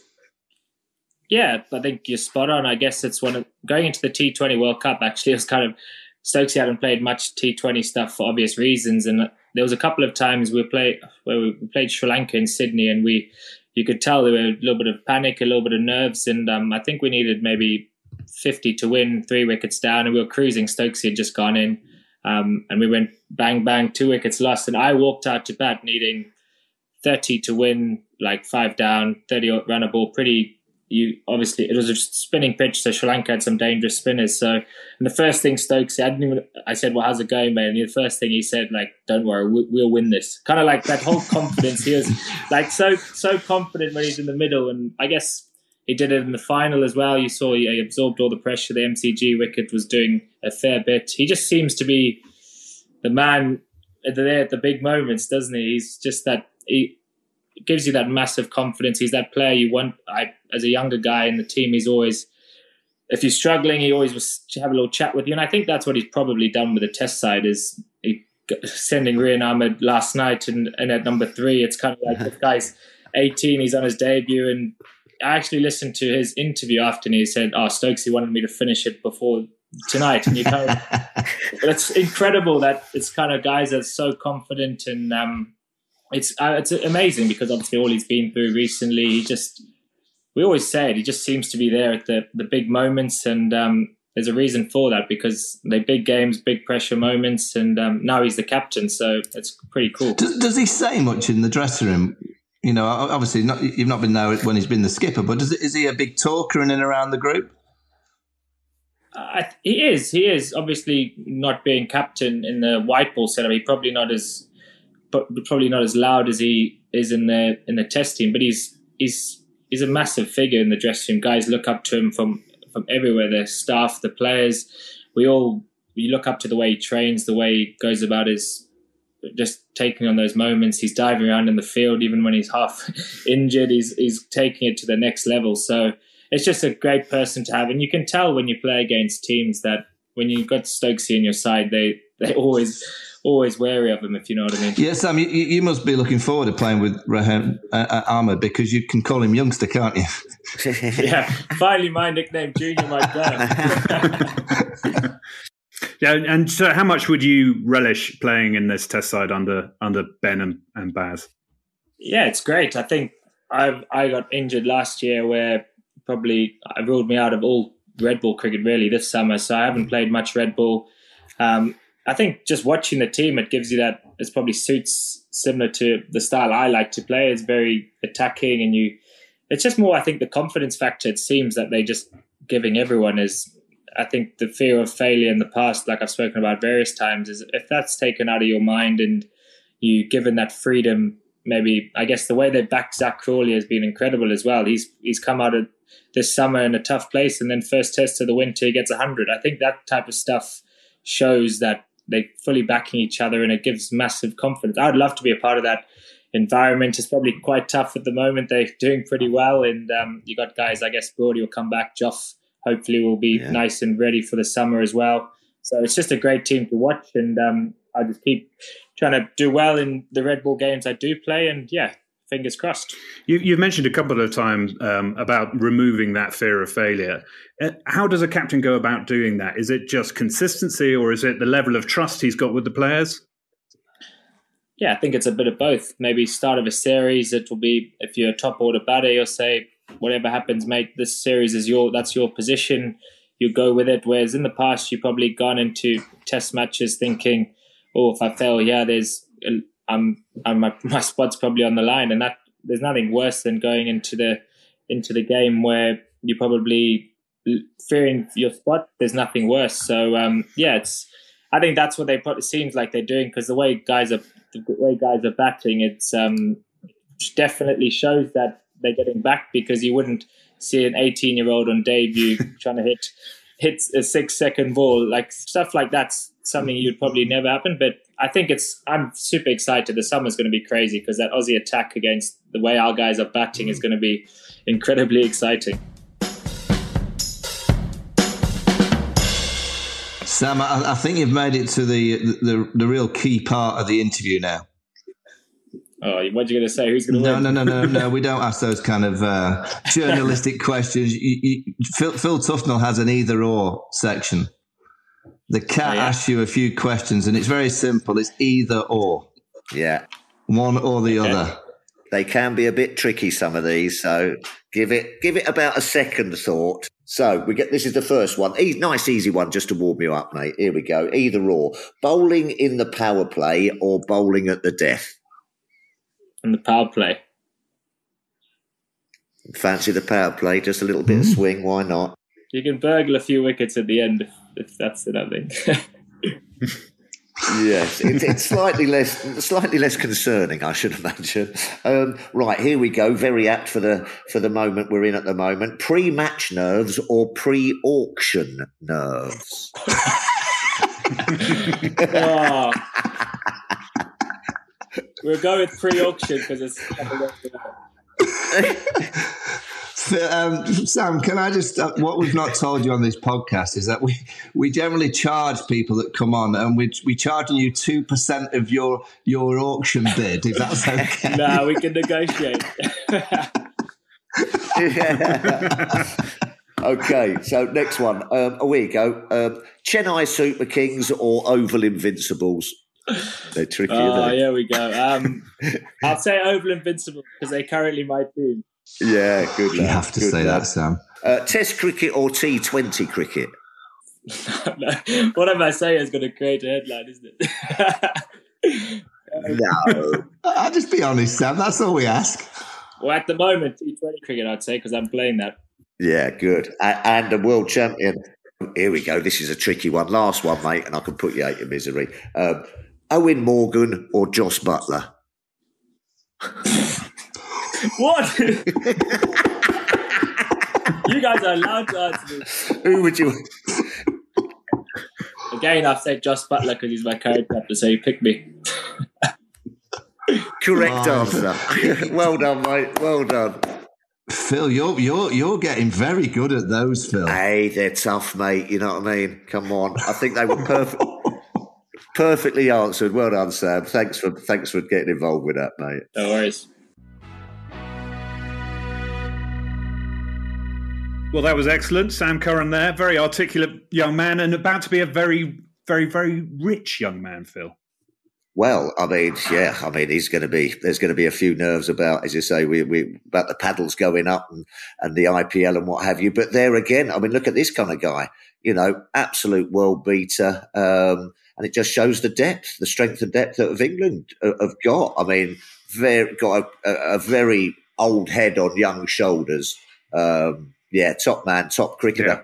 Yeah, I think you're spot on. I guess it's one of going into the T twenty World Cup. Actually, it was kind of Stokesy hadn't played much T twenty stuff for obvious reasons, and there was a couple of times we played where we played Sri Lanka in Sydney, and we you could tell there were a little bit of panic, a little bit of nerves, and um, I think we needed maybe fifty to win, three wickets down, and we were cruising. Stokesy had just gone in. Um, and we went bang, bang, two wickets lost. And I walked out to bat needing thirty to win, like five down, thirty run a ball. Pretty, you obviously, it was a spinning pitch, so Sri Lanka had some dangerous spinners. So, and the first thing Stokes said, I didn't even, I said, well, how's it going, mate? And the first thing he said, like, don't worry, we, we'll win this. Kind of like that whole confidence. He was like so, so confident when he's in the middle. And I guess he did it in the final as well. You saw he absorbed all the pressure. The M C G wicket was doing a fair bit. He just seems to be the man there at the big moments, doesn't he? He's just that, he gives you that massive confidence. He's that player you want. I, as a younger guy in the team, he's always, if you're struggling, he always was to have a little chat with you. And I think that's what he's probably done with the test side is he, sending Rian Ahmed last night and, and at number three, it's kind of like this guy's eighteen, he's on his debut, and I actually listened to his interview after, and he said, "Oh, Stokesy wanted me to finish it before tonight." And you kind of, it's incredible that it's kind of guys that are so confident, and um, it's uh, it's amazing because obviously all he's been through recently, he just, we always say it, he just seems to be there at the the big moments, and um, there's a reason for that because they're big games, big pressure moments, and um, now he's the captain, so it's pretty cool. Does, does he say much in the dressing room? You know, obviously not, you've not been there when he's been the skipper, but does, is he a big talker in and around the group? Uh, he is. He is. Obviously, not being captain in the white ball setup, he's probably not as, probably not as loud as he is in the in the test team. But he's he's he's a massive figure in the dressing room. Guys look up to him from from everywhere. The staff, the players, we all we look up to the way he trains, the way he goes about his. Just taking on those moments. He's diving around in the field, even when he's half injured, he's he's taking it to the next level. So it's just a great person to have. And you can tell when you play against teams that when you've got Stokesy on your side, they they always always wary of him, if you know what I mean. Yeah, Sam, you, you must be looking forward to playing with Rehan uh, Ahmed, because you can call him youngster, can't you? Yeah, finally my nickname Junior might go. Yeah, and so how much would you relish playing in this test side under under Ben and, and Baz? Yeah, it's great. I think I I got injured last year where probably I ruled me out of all Red Bull cricket really this summer, so I haven't played much Red Bull. Um, I think just watching the team, it gives you that, it probably suits similar to the style I like to play. It's very attacking, and you, it's just more, I think, the confidence factor. It seems that they just giving everyone is, I think the fear of failure in the past, like I've spoken about various times, is if that's taken out of your mind and you given that freedom, maybe, I guess the way they back Zach Crawley has been incredible as well. He's he's come out of this summer in a tough place, and then first test of the winter he gets one hundred. I think that type of stuff shows that they're fully backing each other, and it gives massive confidence. I'd love to be a part of that environment. It's probably quite tough at the moment. They're doing pretty well, and um, you got guys, I guess Brody will come back. Joff hopefully will be yeah. nice and ready for the summer as well. So it's just a great team to watch, and um, I just keep trying to do well in the Red Bull games I do play, and yeah, fingers crossed. You, you've mentioned a couple of times um, about removing that fear of failure. Uh, how does a captain go about doing that? Is it just consistency, or is it the level of trust he's got with the players? Yeah, I think it's a bit of both. Maybe start of a series, it will be, if you're a top order batter, you'll say, whatever happens, mate, this series is your, that's your position. You go with it. Whereas in the past, you've probably gone into test matches thinking, oh, if I fail, yeah, there's, I'm, I'm my, my spot's probably on the line, and that there's nothing worse than going into the into the game where you're probably fearing your spot. There's nothing worse. So um, yeah, it's. I think that's what they probably it seems like they're doing, because the way guys are the way guys are batting, it's um, definitely shows that they're getting back, because you wouldn't see an eighteen year old on debut trying to hit hit a six second ball, like stuff like that's something you'd probably never happen. But I think it's, I'm super excited. The summer's going to be crazy, because that Aussie attack against the way our guys are batting is going to be incredibly exciting. Sam, I, I think you've made it to the, the the real key part of the interview now. Oh, what are you going to say? Who's going to no, win? No, no, no, no, no. We don't ask those kind of uh, journalistic questions. You, you, Phil, Phil Tufnell has an either-or section. The cat oh, yeah. asks you a few questions, and it's very simple. It's either or. Yeah. One or the okay. other. They can be a bit tricky, some of these, so give it give it about a second thought. So we get this is the first one. E- nice, easy one, just to warm you up, mate. Here we go. Either or. Bowling in the power play or bowling at the death? In the power play. Fancy the power play, just a little bit mm. of swing, why not? You can burgle a few wickets at the end if, if that's it, I think. Yes, it, it's slightly less slightly less concerning, I should imagine. Um, right, here we go. Very apt for the for the moment we're in at the moment. Pre-match nerves or pre-auction nerves? Oh. We'll go with pre-auction because it's. Um, Sam, can I just, uh, what we've not told you on this podcast is that we, we generally charge people that come on, and we, we charging you two percent of your, your auction bid, if that's okay. No, we can negotiate. Okay, so next one. Um, oh, here you go. Um, Chennai Super Kings or Oval Invincibles? They're tricky, oh, aren't they? Here we go. Um, I'll say Oval Invincibles because they're currently my team. Yeah, good. You lad. have to good say lad. that, Sam. Uh, Test cricket or T twenty cricket? Whatever I say is going to create a headline, isn't it? No. I'll just be honest, Sam. That's all we ask. Well, at the moment, T twenty cricket, I'd say, because I'm playing that. Yeah, good. And a world champion. Here we go. This is a tricky one. Last one, mate, and I can put you out of misery. Um, Owen Morgan or Joss Butler? What? You guys are allowed to answer this. Who would you? Again, I've said Joss Butler because he's my current captain, so he picked me. Correct oh. answer. Well done, mate. Well done. Phil, you're you're you're getting very good at those, Phil. Hey, they're tough, mate. You know what I mean? Come on. I think they were perfect, perfectly answered. Well done, Sam. Thanks for thanks for getting involved with that, mate. No worries. Well, that was excellent. Sam Curran there, very articulate young man, and about to be a very, very, very rich young man, Phil. Well, I mean, yeah, I mean, he's going to be, there's going to be a few nerves about, as you say, we, we about the paddles going up and, and the I P L and what have you. But there again, I mean, look at this kind of guy, you know, absolute world beater. Um, and it just shows the depth, the strength and depth of England have got. I mean, very, got a, a very old head on young shoulders. Um, yeah, top man, top cricketer.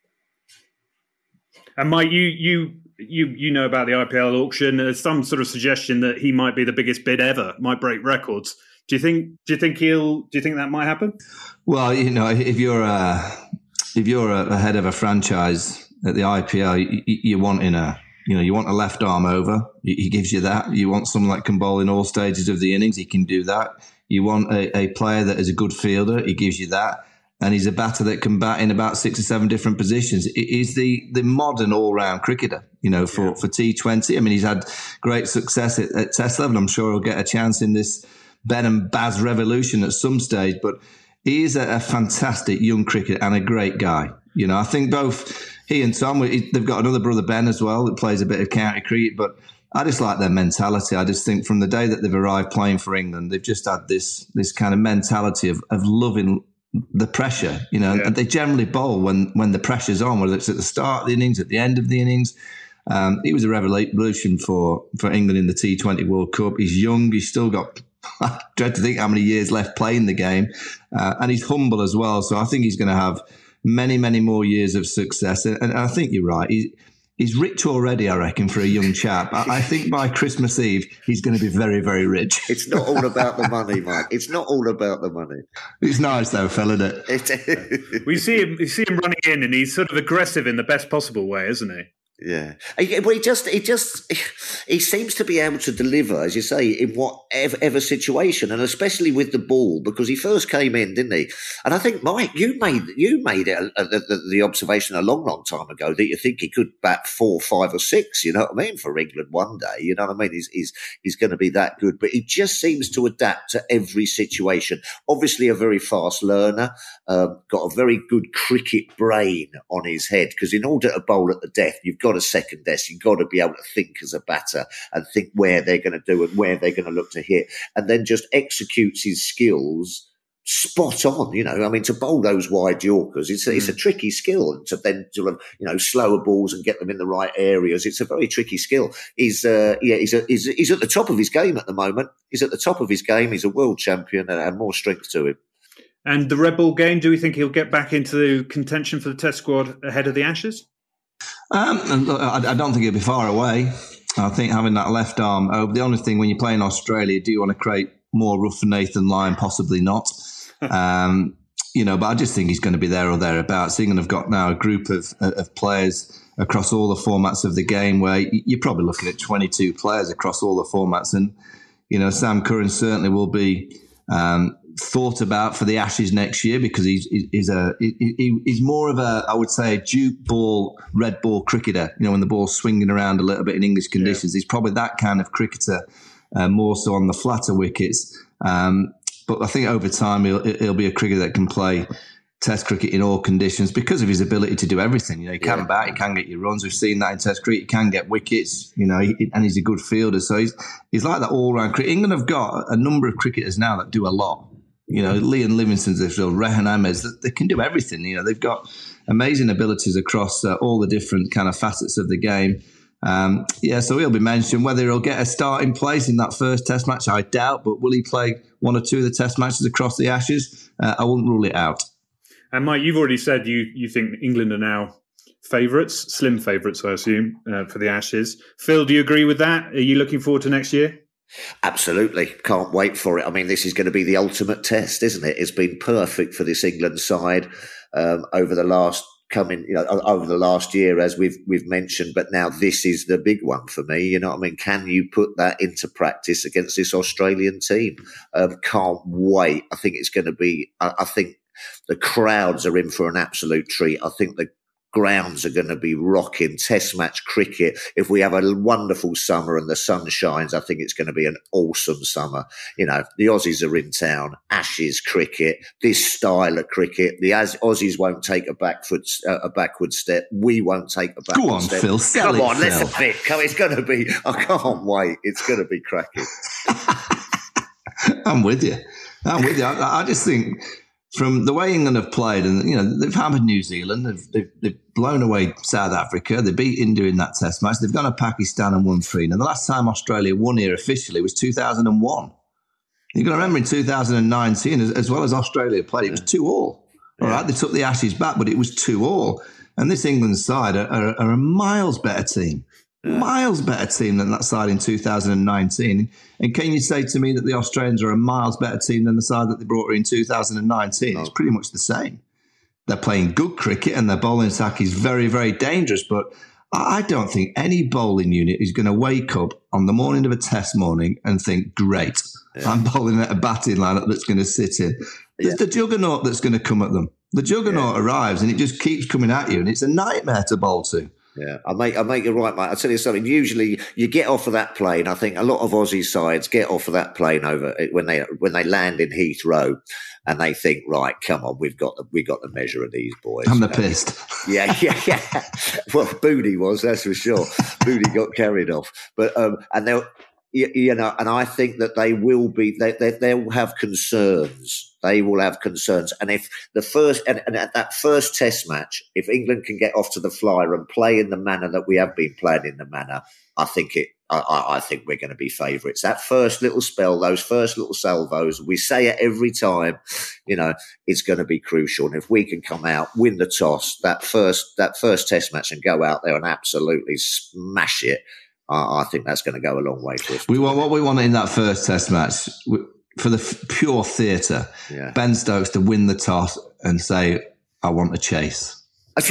Yeah. And Mike, you, you, You you know about the I P L auction. There's some sort of suggestion that he might be the biggest bid ever, might break records. Do you think? Do you think he'll? Do you think that might happen? Well, you know, if you're a if you're a head of a franchise at the I P L, you, you want in a you know you want a left arm over. He gives you that. You want someone that can bowl in all stages of the innings. He can do that. You want a, a player that is a good fielder. He gives you that. And he's a batter that can bat in about six or seven different positions. He's the, the modern all-round cricketer, you know, for, yeah. for T twenty. I mean, he's had great success at, at Test level. I'm sure he'll get a chance in this Ben and Baz revolution at some stage. But he is a, a fantastic young cricketer and a great guy. You know, I think both he and Tom, they've got another brother, Ben, as well, that plays a bit of county cricket. But I just like their mentality. I just think from the day that they've arrived playing for England, they've just had this this kind of mentality of, of loving the pressure, you know, yeah. and they generally bowl when, when the pressure's on, whether it's at the start of the innings, at the end of the innings. Um, he was a revolution for, for England in the T twenty World Cup. He's young. He's still got, I dread to think how many years left playing the game. Uh, and he's humble as well. So I think he's going to have many, many more years of success. And, and I think you're right. He, He's rich already, I reckon, for a young chap. I, I think by Christmas Eve, he's going to be very, very rich. It's not all about the money, Mike. It's not all about the money. He's nice, though, Phil, isn't it? we see him. We see him running in, and he's sort of aggressive in the best possible way, isn't he? Yeah, well, he just, he just, he seems to be able to deliver, as you say, in whatever ever situation, and especially with the ball, because he first came in, didn't he? And I think, Mike, you made you made it a, a, the, the observation a long, long time ago that you think he could bat four, five, or six. You know what I mean? For England one day, you know what I mean? He's he's he's going to be that good, but he just seems to adapt to every situation. Obviously, a very fast learner, um, got a very good cricket brain on his head, because in order to bowl at the death, you've got a second desk. You've got to be able to think as a batter and think where they're going to do and where they're going to look to hit, and then just executes his skills spot on. You know, I mean, to bowl those wide Yorkers, it's a, mm. it's a tricky skill, and to then sort of, you know, slower balls and get them in the right areas, it's a very tricky skill. He's uh, yeah, he's, a, he's he's at the top of his game at the moment. He's at the top of his game. He's a world champion and, and more strength to him. And the Red Ball game, do we think he'll get back into contention for the Test squad ahead of the Ashes? Um, look, I, I don't think he'll be far away. I think having that left arm over, the only thing when you play in Australia, do you want to create more rough for Nathan Lyon? Possibly not. um, you know, but I just think he's going to be there or thereabouts. England have got now a group of, of players across all the formats of the game where you're probably looking at twenty-two players across all the formats. And, you know, Sam Curran certainly will be um, thought about for the Ashes next year, because he's he's a he, he's more of a, I would say, a duke ball, red ball cricketer. You know, when the ball's swinging around a little bit in English conditions, yeah. he's probably that kind of cricketer, uh, more so on the flatter wickets. Um, but I think over time he'll he'll be a cricketer that can play Test cricket in all conditions because of his ability to do everything. You know, he can yeah. bat, he can get you runs. We've seen that in Test cricket. He can get wickets. You know, he, and he's a good fielder. So he's he's like that all round cricket. England have got a number of cricketers now that do a lot. You know, Liam Livingston's, they've got Rehan Ahmed's, they can do everything. You know, they've got amazing abilities across uh, all the different kind of facets of the game. Um, yeah, so he'll be mentioned. Whether he'll get a starting place in that first Test match, I doubt. But will he play one or two of the Test matches across the Ashes? Uh, I wouldn't rule it out. And Mike, you've already said you, you think England are now favourites, slim favourites, I assume, uh, for the Ashes. Phil, do you agree with that? Are you looking forward to next year? Absolutely. Can't wait for it. I mean, this is going to be the ultimate test, isn't it? It's been perfect for this England side um, over the last coming, you know, over the last year, as we've we've mentioned. But now this is the big one for me. You know what I mean? Can you put that into practice against this Australian team? Um, can't wait. I think it's going to be. I, I think. The crowds are in for an absolute treat. I think the grounds are going to be rocking. Test match cricket. If we have a wonderful summer and the sun shines, I think it's going to be an awesome summer. You know, the Aussies are in town. Ashes cricket, this style of cricket. The Aussies won't take a back foot, uh, a backward step. We won't take a backward Go on, step. Phil. Sell Come it, on, Phil. let's a bit. Come, it's going to be. I can't wait. It's going to be cracking. I'm with you. I'm with you. I, I just think from the way England have played, and you know they've hammered New Zealand, they've, they've, they've blown away South Africa, they beat India in that Test match, they've gone to Pakistan and won three. And the last time Australia won here officially was two thousand one. You've got to remember in two thousand nineteen, as, as well as Australia played, it was two all. All right, they took the Ashes back, but it was two all. And this England side are, are, are a miles better team. Yeah. Miles better team than that side in two thousand nineteen. And can you say to me that the Australians are a miles better team than the side that they brought in two thousand nineteen? No. It's pretty much the same. They're playing good cricket and their bowling attack is very, very dangerous. But I don't think any bowling unit is going to wake up on the morning of a test morning and think, great, yeah. I'm bowling at a batting lineup that's going to sit in. There's yeah. the juggernaut that's going to come at them. The juggernaut yeah. arrives and it just keeps coming at you and it's a nightmare to bowl to. Yeah, I make I make you right, mate. I'll tell you something. Usually, you get off of that plane. I think a lot of Aussie sides get off of that plane over when they when they land in Heathrow, and they think, right, come on, we've got the we got the measure of these boys. I'm the pissed. Yeah, yeah, yeah. Well, Booty was, that's for sure. Booty got carried off, but um, and they'll. You, you know, and I think that they will be, they, they, they will have concerns. They will have concerns. And if the first, and, and at that first test match, if England can get off to the flyer and play in the manner that we have been playing in the manner, I think it, I, I think we're going to be favourites. That first little spell, those first little salvos, we say it every time, you know, it's going to be crucial. And if we can come out, win the toss, that first, that first test match and go out there and absolutely smash it, I think that's going to go a long way for us. We want what we want in that first test match for the f- pure theatre. Yeah. Ben Stokes to win the toss and say, "I want a chase." well,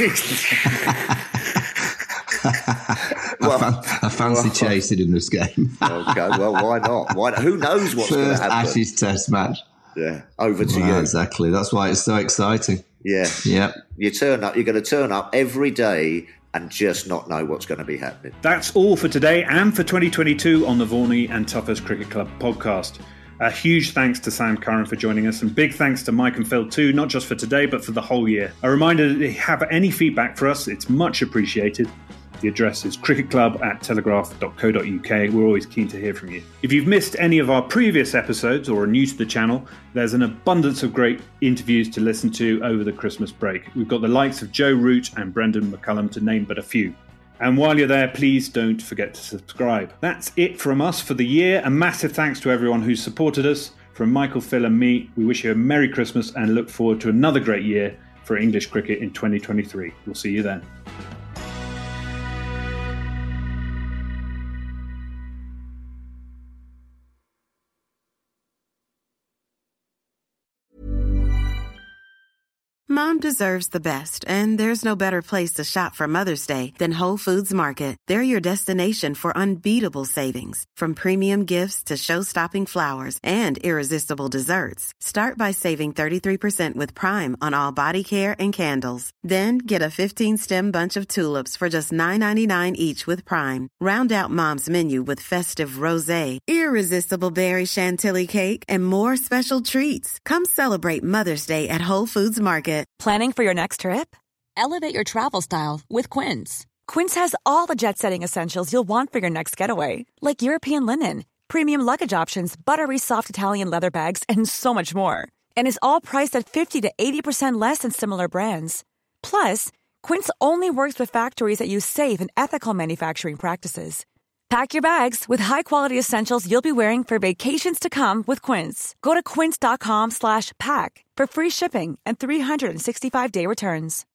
I, fan- I fancy well, chasing in this game. Okay, well, why not? Why not? Who knows what's going to happen? First Ashes test match. Yeah, over to well, you. Exactly. That's why it's so exciting. Yeah, yeah. You turn up. You're going to turn up every day and just not know what's going to be happening. That's all for today and for twenty twenty-two on the Vorney and Toughers Cricket Club podcast. A huge thanks to Sam Curran for joining us, and big thanks to Mike and Phil too, not just for today but for the whole year. A reminder that if you have any feedback for us, it's much appreciated. The address is cricketclub at telegraph dot co dot uk. We're always keen to hear from you. If you've missed any of our previous episodes or are new to the channel, there's an abundance of great interviews to listen to over the Christmas break. We've got the likes of Joe Root and Brendan McCullum to name but a few. And while you're there, please don't forget to subscribe. That's it from us for the year. A massive thanks to everyone who's supported us. From Michael, Phil and me, we wish you a Merry Christmas and look forward to another great year for English cricket in twenty twenty-three. We'll see you then. Mom deserves the best, and there's no better place to shop for Mother's Day than Whole Foods Market. They're your destination for unbeatable savings, from premium gifts to show-stopping flowers and irresistible desserts. Start by saving thirty-three percent with Prime on all body care and candles. Then get a fifteen-stem bunch of tulips for just nine ninety-nine each with Prime. Round out Mom's menu with festive rosé, irresistible berry chantilly cake, and more special treats. Come celebrate Mother's Day at Whole Foods Market. Planning for your next trip? Elevate your travel style with Quince. Quince has all the jet-setting essentials you'll want for your next getaway, like European linen, premium luggage options, buttery soft Italian leather bags, and so much more. And is all priced at fifty to eighty percent less than similar brands. Plus, Quince only works with factories that use safe and ethical manufacturing practices. Pack your bags with high-quality essentials you'll be wearing for vacations to come with Quince. Go to quince.com slash pack for free shipping and three sixty-five day returns.